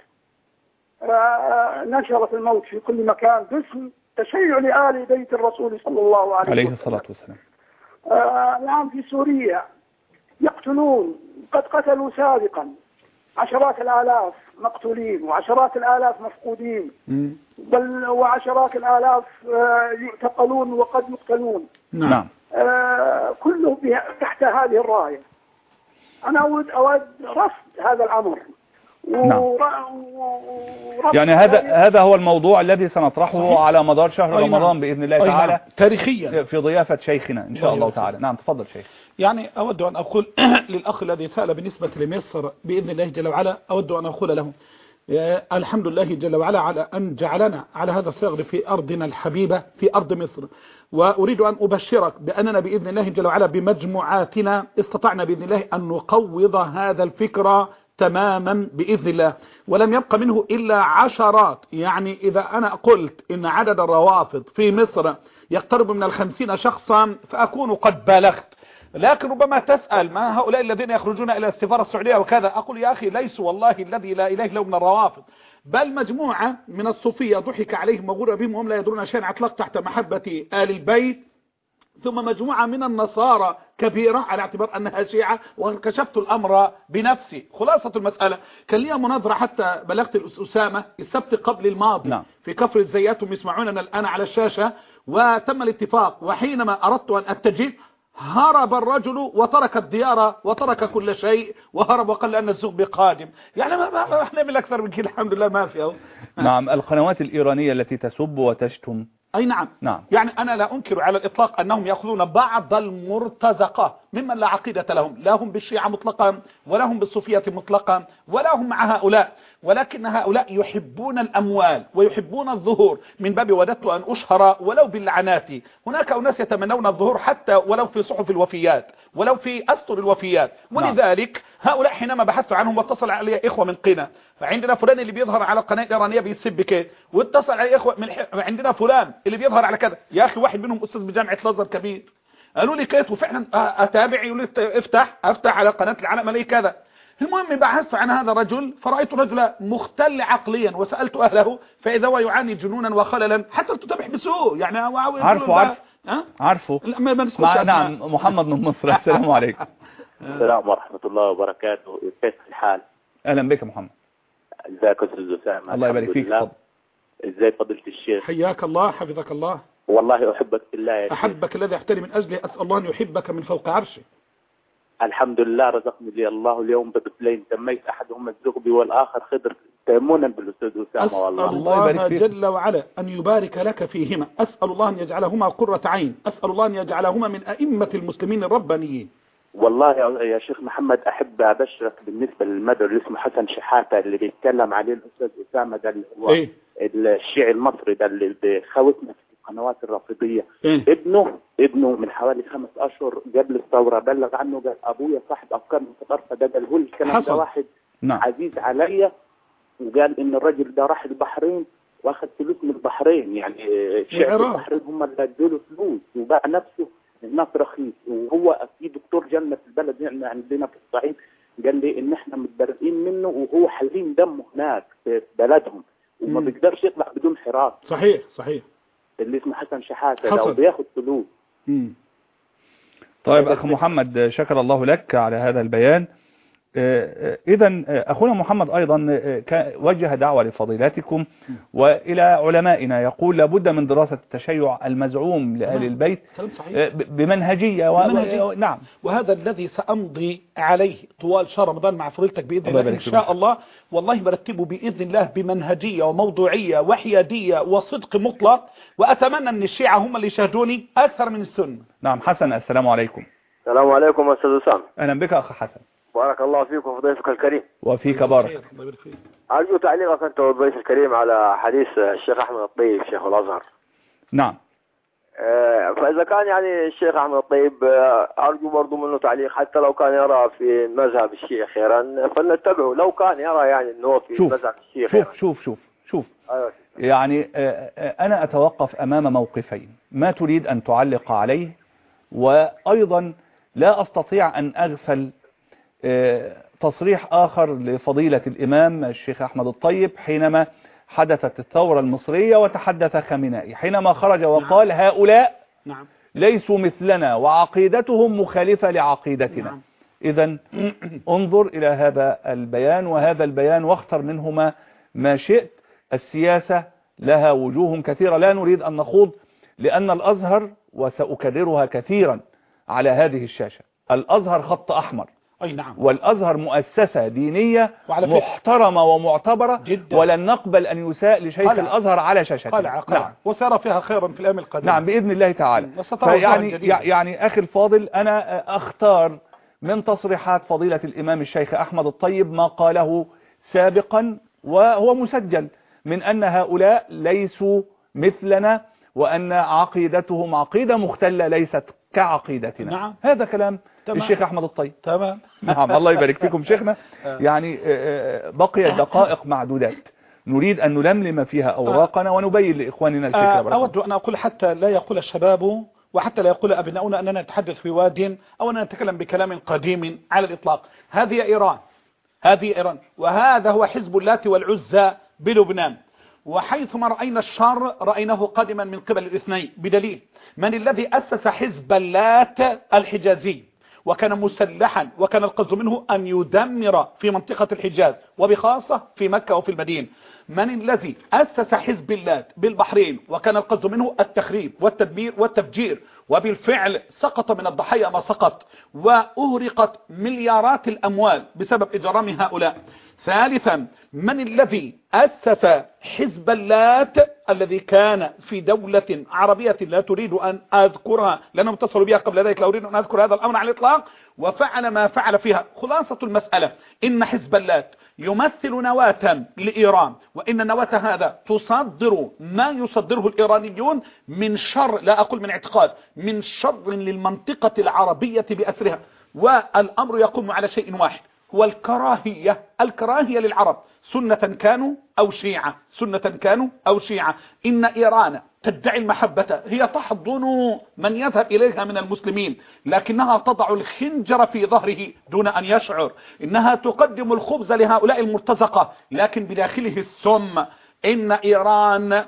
نشرت الموت في كل مكان باسم تشيع لآل بيت الرسول صلى الله عليه, عليه وسلم. الصلاة والسلام. الآن في سوريا يقتلون، قد قتلوا سابقا عشرات الآلاف مقتولين وعشرات الآلاف مفقودين، بل وعشرات الآلاف يعتقلون وقد يقتلون. نعم. كله تحت هذه الراية. أنا أود أود رفض هذا الأمر. نعم. يعني هذا هذا هو الموضوع الذي سنطرحه صحيح. على مدار شهر أينا. رمضان بإذن الله أينا. تعالى تاريخيا في ضيافة شيخنا إن شاء الله تعالى. نعم تفضل شيخ. يعني أود أن أقول للأخ الذي سأل بالنسبة لمصر بإذن الله جل وعلا، أود أن أقول له الحمد لله جل وعلا على أن جعلنا على هذا الثغر في أرضنا الحبيبة في أرض مصر. وأريد أن أبشرك بأننا بإذن الله جل وعلا بمجموعاتنا استطعنا بإذن الله أن نقوض هذا الفكرة تماما بإذن الله، ولم يبقى منه إلا عشرات. يعني إذا أنا قلت إن عدد الروافض في مصر يقترب من الخمسين شخصا فأكون قد بالغت. لكن ربما تسأل ما هؤلاء الذين يخرجون إلى السفارة السعودية وكذا، أقول يا أخي ليسوا والله الذي لا إله إلا هو من الروافض، بل مجموعة من الصوفية ضحك عليهم وغر بهم وهم لا يدرون شيئا أطلق تحت محبة آل البيت، ثم مجموعة من النصارى كبيرة على اعتبار أنها شيعة، وكشفت الأمر بنفسي. خلاصة المسألة كان لي مناظرة حتى بلغت الأسامة السبت قبل الماضي نعم. في كفر الزيات، هم يسمعوننا الآن على الشاشة، وتم الاتفاق. وحينما أردت أن أتجه هرب الرجل وترك الديار وترك كل شيء وهرب وقال لأن الزغب قادم. يعني ما ما احنا من أكثر من كده الحمد لله ما فيه. نعم. القنوات الإيرانية التي تسب وتشتم أي نعم. نعم. يعني أنا لا أنكر على الإطلاق أنهم يأخذون بعض المرتزقة ممن لا عقيدة لهم، لا هم بالشيعة مطلقا ولا هم بالصوفية مطلقا ولا هم مع هؤلاء، ولكن هؤلاء يحبون الأموال ويحبون الظهور من باب وددت أن أشهر ولو باللعنات. هناك أناس يتمنون الظهور حتى ولو في صحف الوفيات ولو في أسطر الوفيات. ولذلك هؤلاء حينما بحثت عنهم واتصل علي إخوة من قنا، فعندنا فلان اللي بيظهر على القناة الإيرانية بيسب كده، واتصل علي إخوة من ح... عندنا فلان اللي بيظهر على كذا. يا أخي واحد منهم أستاذ بجامعة الأزهر كبير، قالوا لي كده وفعلا أتابع، يقول لي افتح أفتح على قناة العالم لي كذا. المهم بحثت عن هذا الرجل فرأيت رجلا مختل عقليا وسألت أهله فإذا هو يعاني جنونا وخللا حتى تتبح بسوء. يعني عارفه عارف أه؟ عارفه ما ما مع... نعم. محمد من مصر. السلام عليكم. السلام ورحمة الله وبركاته. كيف الحال؟ أهلا بك محمد. ازيك أستاذ أسامة؟ الله يبارك فيك. فضل. ازاي فضيلة الشيخ؟ حياك الله حفظك الله. والله أحبك بالله يا شيخ. أحبك الذي أحترم من أجله، أسأل الله أن يحبك من فوق عرشه. الحمد لله رزقني لي الله اليوم بطفلين سميت أحدهما الزغبي والآخر خضر، تيمونا بالأستاذ أسامة. والله أسأل الله, الله جل وعلا أن يبارك لك فيهما، أسأل الله أن يجعلهما قرة عين، أسأل الله أن يجعلهما من أئمة المسلمين الربانيين. والله يا شيخ محمد أحب أبشرك بالنسبة للمدعو اللي اسمه حسن شحاتة اللي بيتكلم عليه الأستاذ أسامة، ده اللي هو إيه؟ الشيعي المصري ده اللي بخوتنا في القنوات الرافضية. إيه؟ ابنه ابنه من حوالي خمس أشهر قبل الثورة بلغ عنه قال أبويا صاحب أفكار متطرفة، ده قاله لي الكلام ده واحد نعم. عزيز عليا، وقال إن الرجل ده راح البحرين واخد فلوس من البحرين، يعني شعب البحرين هم اللي ادوا له فلوس وباع نفسه الناس رخيص. وهو في دكتور جنة في البلد يعني عندنا في الصعيد قال لي ان احنا متبرئين منه وهو حالين دمه هناك في بلدهم وما بيقدرش يطلع بدون حراس. صحيح صحيح. اللي اسمه حسن شحاتة لو بياخد فلوس. امم طيب اخ محمد شكر الله لك على هذا البيان. إذا أخونا محمد أيضا وجه دعوة لفضيلاتكم وإلى علمائنا، يقول لابد من دراسة التشيع المزعوم لآل البيت بمنهجية, بمنهجية. و... نعم. وهذا الذي سأمضي عليه طوال شهر رمضان مع فضيلتك بإذن الله, الله إن شاء الله. والله برتبه بإذن الله بمنهجية وموضوعية وحيادية وصدق مطلق، وأتمنى أن الشيعة هم اللي يشاهدوني أكثر من السنة. نعم. حسن السلام عليكم. السلام عليكم أستاذ أسامة. أهلا بك أخ حسن. بارك الله فيك وفضيلتك الكريم. وفيك بارك. أرجو تعليقك أنت والضيف الكريم على حديث الشيخ أحمد الطيب شيخ الأزهر. نعم. فإذا كان يعني الشيخ أحمد الطيب أرجو برضو منه تعليق، حتى لو كان يرى في مذهب الشيعة خيرا فلنتبعه، لو كان يرى يعني أنه في شوف مذهب الشيعة خيرا. شوف شوف شوف شوف أيوة. يعني أنا أتوقف أمام موقفين، ما تريد أن تعلق عليه، وأيضا لا أستطيع أن أغفل تصريح آخر لفضيلة الإمام الشيخ أحمد الطيب حينما حدثت الثورة المصرية وتحدث خامنائي حينما خرج وقال نعم. هؤلاء نعم. ليسوا مثلنا وعقيدتهم مخالفة لعقيدتنا. نعم. إذن انظر إلى هذا البيان وهذا البيان واختر منهما ما شئت. السياسة لها وجوه كثيرة لا نريد أن نخوض، لأن الأزهر، وسأكررها كثيرا على هذه الشاشة، الأزهر خط أحمر. أي نعم. والأزهر مؤسسة دينية محترمة ومعتبرة جدا، ولن نقبل أن يساء لشيخ قلع. الأزهر على شاشتنا. قلع قلع. نعم. وسار فيها خيرا في الأيام القادمة. نعم بإذن الله تعالى. يعني, يعني أخي الفاضل، أنا أختار من تصريحات فضيلة الإمام الشيخ أحمد الطيب ما قاله سابقا وهو مسجل من أن هؤلاء ليسوا مثلنا وأن عقيدتهم عقيدة مختلة ليست كعقيدتنا. نعم. هذا كلام تمام. الشيخ أحمد الطيب. تمام. نعم الله يبارك فيكم شيخنا. يعني بقي دقائق معدودات نريد أن نلملم فيها أوراقنا ونبين لإخواننا الفكرة. أود أن أقول حتى لا يقول الشباب وحتى لا يقول أبناؤنا أننا نتحدث في واد أو أننا نتكلم بكلام قديم على الإطلاق. هذه إيران، هذه إيران، وهذا هو حزب اللات والعزى بلبنان، وحيثما رأينا الشر رأيناه قادما من قبل الاثنين، بدليل من الذي أسس حزب اللات الحجازي وكان مسلحا وكان القصد منه أن يدمر في منطقة الحجاز وبخاصة في مكة وفي المدينة. من الذي أسس حزب اللات بالبحرين وكان القصد منه التخريب والتدمير والتفجير، وبالفعل سقط من الضحايا ما سقط وأهرقت مليارات الأموال بسبب إجرام هؤلاء. ثالثا من الذي أسس حزب اللات الذي كان في دولة عربية لا تريد أن أذكرها لأنهم اتصلوا بها قبل ذلك، لا أريد أن أذكر هذا الأمر على الإطلاق، وفعل ما فعل فيها. خلاصة المسألة إن حزب اللات يمثل نواة لإيران، وإن النواة هذا تصدر ما يصدره الإيرانيون من شر، لا أقول من اعتقاد، من شر للمنطقة العربية بأسرها. والأمر يقوم على شيء واحد، هو الكراهية، الكراهية للعرب، سنة كانوا أو شيعة، سنة كانوا أو شيعة. إن إيران تدعي المحبة، هي تحضن من يذهب إليها من المسلمين، لكنها تضع الخنجر في ظهره دون أن يشعر. إنها تقدم الخبز لهؤلاء المرتزقة لكن بداخله السم. إن إيران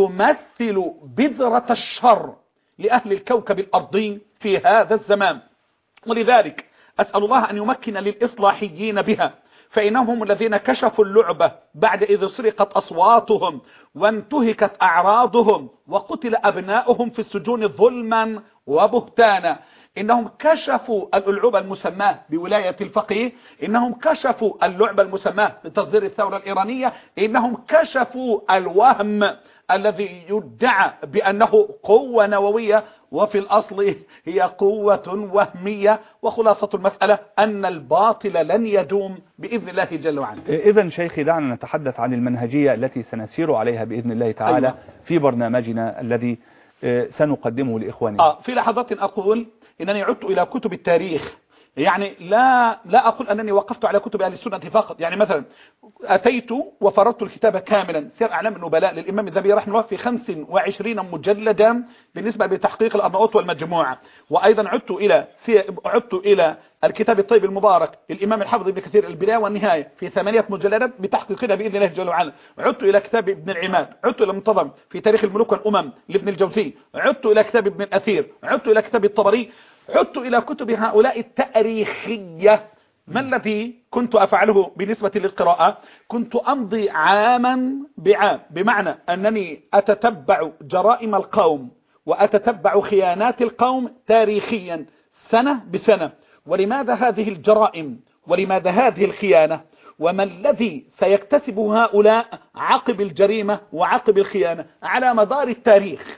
تمثل بذرة الشر لأهل الكوكب الأرضي في هذا الزمان، ولذلك أسأل الله أن يمكن للإصلاحيين بها، فإنهم الذين كشفوا اللعبة بعد إذ سرقت أصواتهم وانتهكت أعراضهم وقتل أبناؤهم في السجون ظلما وبهتانا. إنهم كشفوا اللعبة المسماة بولاية الفقيه، إنهم كشفوا اللعبة المسماة بتصدير الثورة الإيرانية، إنهم كشفوا الوهم الذي يدعى بأنه قوة نووية وفي الأصل هي قوة وهمية. وخلاصة المسألة أن الباطل لن يدوم بإذن الله جل وعلا. إذن شيخي دعنا نتحدث عن المنهجية التي سنسير عليها بإذن الله تعالى. أيوة. في برنامجنا الذي سنقدمه لإخواننا. آه في لحظات أقول إنني عدت إلى كتب التاريخ، يعني لا لا أقول أنني وقفت على كتب أهل السنة فقط. يعني مثلا أتيت وفرضت الكتاب كاملا سير أعلام النبلاء للإمام الذهبي رحمه الله في خمس وعشرين مجلدا بالنسبة لتحقيق الأرناؤوط والمجموعة. وأيضا عدت إلى عدت إلى الكتاب الطيب المبارك للإمام الحافظ ابن كثير البداية والنهاية في ثمانية مجلدات بتحقيقنا بإذن الله جل وعلا. عدت إلى كتاب ابن العماد، عدت إلى منتظم في تاريخ الملوك والأمم لابن الجوزي، عدت إلى كتاب ابن الأثير، عدت إلى كتاب الطبري، عدت إلى كتب هؤلاء التاريخية. ما الذي كنت أفعله بالنسبة للقراءة؟ كنت أمضي عاما بعام، بمعنى أنني أتتبع جرائم القوم وأتتبع خيانات القوم تاريخيا سنة بسنة. ولماذا هذه الجرائم؟ ولماذا هذه الخيانة؟ وما الذي سيكتسب هؤلاء عقب الجريمة وعقب الخيانة على مدار التاريخ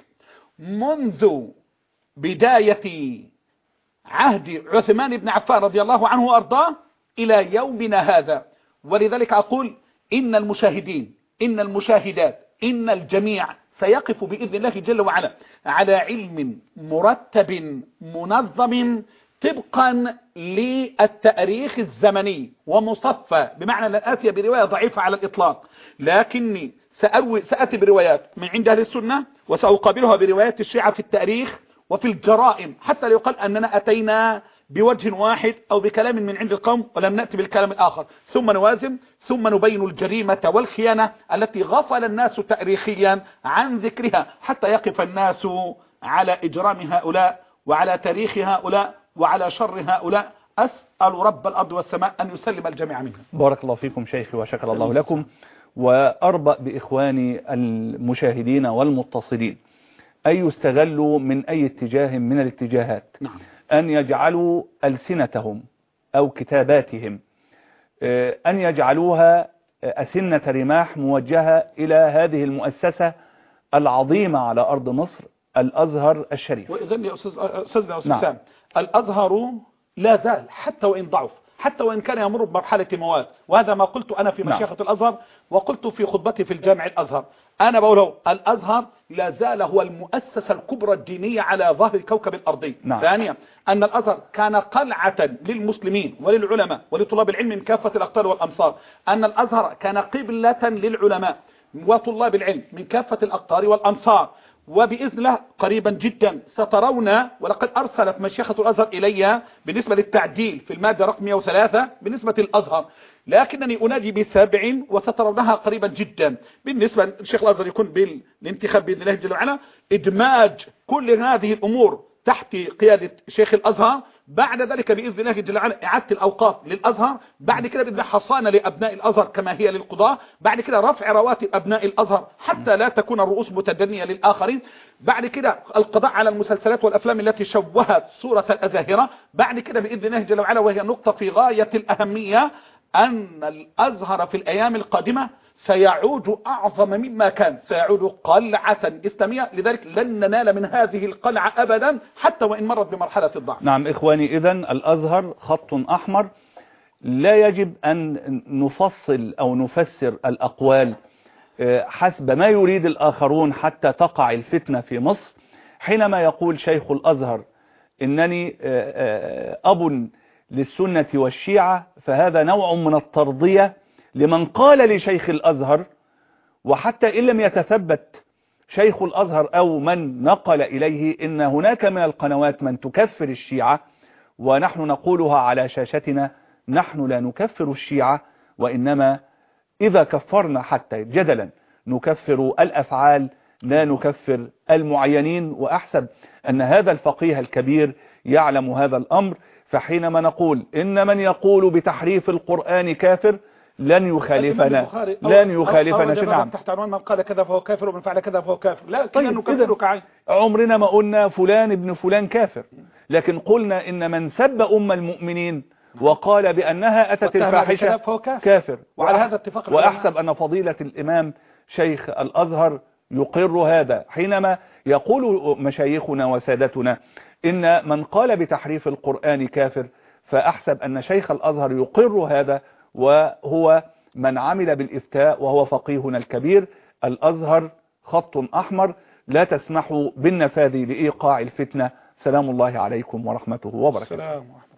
منذ بداية عهد عثمان بن عفان رضي الله عنه وأرضاه إلى يومنا هذا. ولذلك أقول إن المشاهدين، إن المشاهدات، إن الجميع سيقف بإذن الله جل وعلا على علم مرتب منظم طبقا للتاريخ الزمني ومصفى، بمعنى لن آتي برواية ضعيفة على الإطلاق، لكني سأروي سأتي بروايات من عند أهل السنة وسأقابلها بروايات الشيعة في التاريخ وفي الجرائم، حتى لا يقال أننا أتينا بوجه واحد أو بكلام من عند القوم ولم نأتي بالكلام الآخر، ثم نوازن ثم نبين الجريمة والخيانة التي غفل الناس تاريخيا عن ذكرها، حتى يقف الناس على إجرام هؤلاء وعلى تاريخ هؤلاء وعلى شر هؤلاء. أسأل رب الأرض والسماء أن يسلم الجميع منهم. بارك الله فيكم شيخي وشكر الله لكم، وأربأ بإخواني المشاهدين والمتصلين أن يستغلوا من أي اتجاه من الاتجاهات نعم. أن يجعلوا ألسنتهم أو كتاباتهم أن يجعلوها أسنة رماح موجهة إلى هذه المؤسسة العظيمة على أرض مصر، الأزهر الشريف. وإذن يا أستاذ أستاذنا أستاذ نعم. سام، الأزهر لا زال حتى وإن ضعف، حتى وإن كان يمر بمرحلة مواد، وهذا ما قلت أنا في مشيخة نعم. الأزهر، وقلت في خطبتي في الجامع الأزهر، أنا بقوله الأزهر لا زال هو المؤسسة الكبرى الدينية على ظهر كوكب الأرض. نعم. ثانيا أن الأزهر كان قلعة للمسلمين وللعلماء ولطلاب العلم من كافة الأقطار والأمصار، أن الأزهر كان قبلة للعلماء وطلاب العلم من كافة الأقطار والأمصار، وبإذن الله قريبا جدا سترون، ولقد أرسلت مشيخة الأزهر إلي بالنسبة للتعديل في المادة رقم مئة وثلاثة بالنسبة للأزهر، لكنني أنادي بسبع وسترونها قريبا جدا. بالنسبة للشيخ الأزهر يكون بالانتخاب بإذن الله جل وعلا إدماج كل هذه الأمور تحت قيادة شيخ الأزهر، بعد ذلك بإذن الله جل وعلا إعادة الأوقاف للأزهر، بعد كده بإذن حصانة لأبناء الأزهر كما هي للقضاء، بعد كده رفع رواتب أبناء الأزهر حتى لا تكون الرؤوس متدنية للآخرين، بعد كده القضاء على المسلسلات والأفلام التي شوهت صورة الأزاهرة، بعد كده بإذن الله جل وعلا، وهي نقطة في غاية الأهمية، أن الأزهر في الأيام القادمة سيعود أعظم مما كان، سيعود قلعة إسلامية، لذلك لن ننال من هذه القلعة أبدا حتى وإن مرت بمرحلة الضعف. نعم إخواني، إذن الأزهر خط أحمر، لا يجب أن نفصل أو نفسر الأقوال حسب ما يريد الآخرون حتى تقع الفتنة في مصر. حينما يقول شيخ الأزهر إنني أب للسنة والشيعة، فهذا نوع من الترضية لمن قال لشيخ الأزهر، وحتى إن لم يتثبت شيخ الأزهر أو من نقل إليه إن هناك من القنوات من تكفر الشيعة، ونحن نقولها على شاشتنا، نحن لا نكفر الشيعة، وإنما إذا كفرنا حتى جدلا نكفر الأفعال لا نكفر المعينين، وأحسب أن هذا الفقيه الكبير يعلم هذا الأمر. فحينما نقول إن من يقول بتحريف القرآن كافر لن يخالفنا لن يخالفنا نعم تحت عنوان من قال كذا فهو كافر ومن فعل كذا فهو كافر، لا طيب نكفرك عين. عمرنا ما قلنا فلان ابن فلان كافر، لكن قلنا إن من سب أم المؤمنين وقال بأنها أتت الفاحشة كافر، وعلى هذا اتفاق. وأحسب أن فضيلة الإمام شيخ الأزهر يقر هذا، حينما يقول مشايخنا وسادتنا إن من قال بتحريف القرآن كافر، فأحسب أن شيخ الأزهر يقر هذا، وهو من عمل بالإفتاء وهو فقيهنا الكبير. الأزهر خط أحمر، لا تسمحوا بالنفاذ لإيقاع الفتنة. سلام الله عليكم ورحمته وبركاته.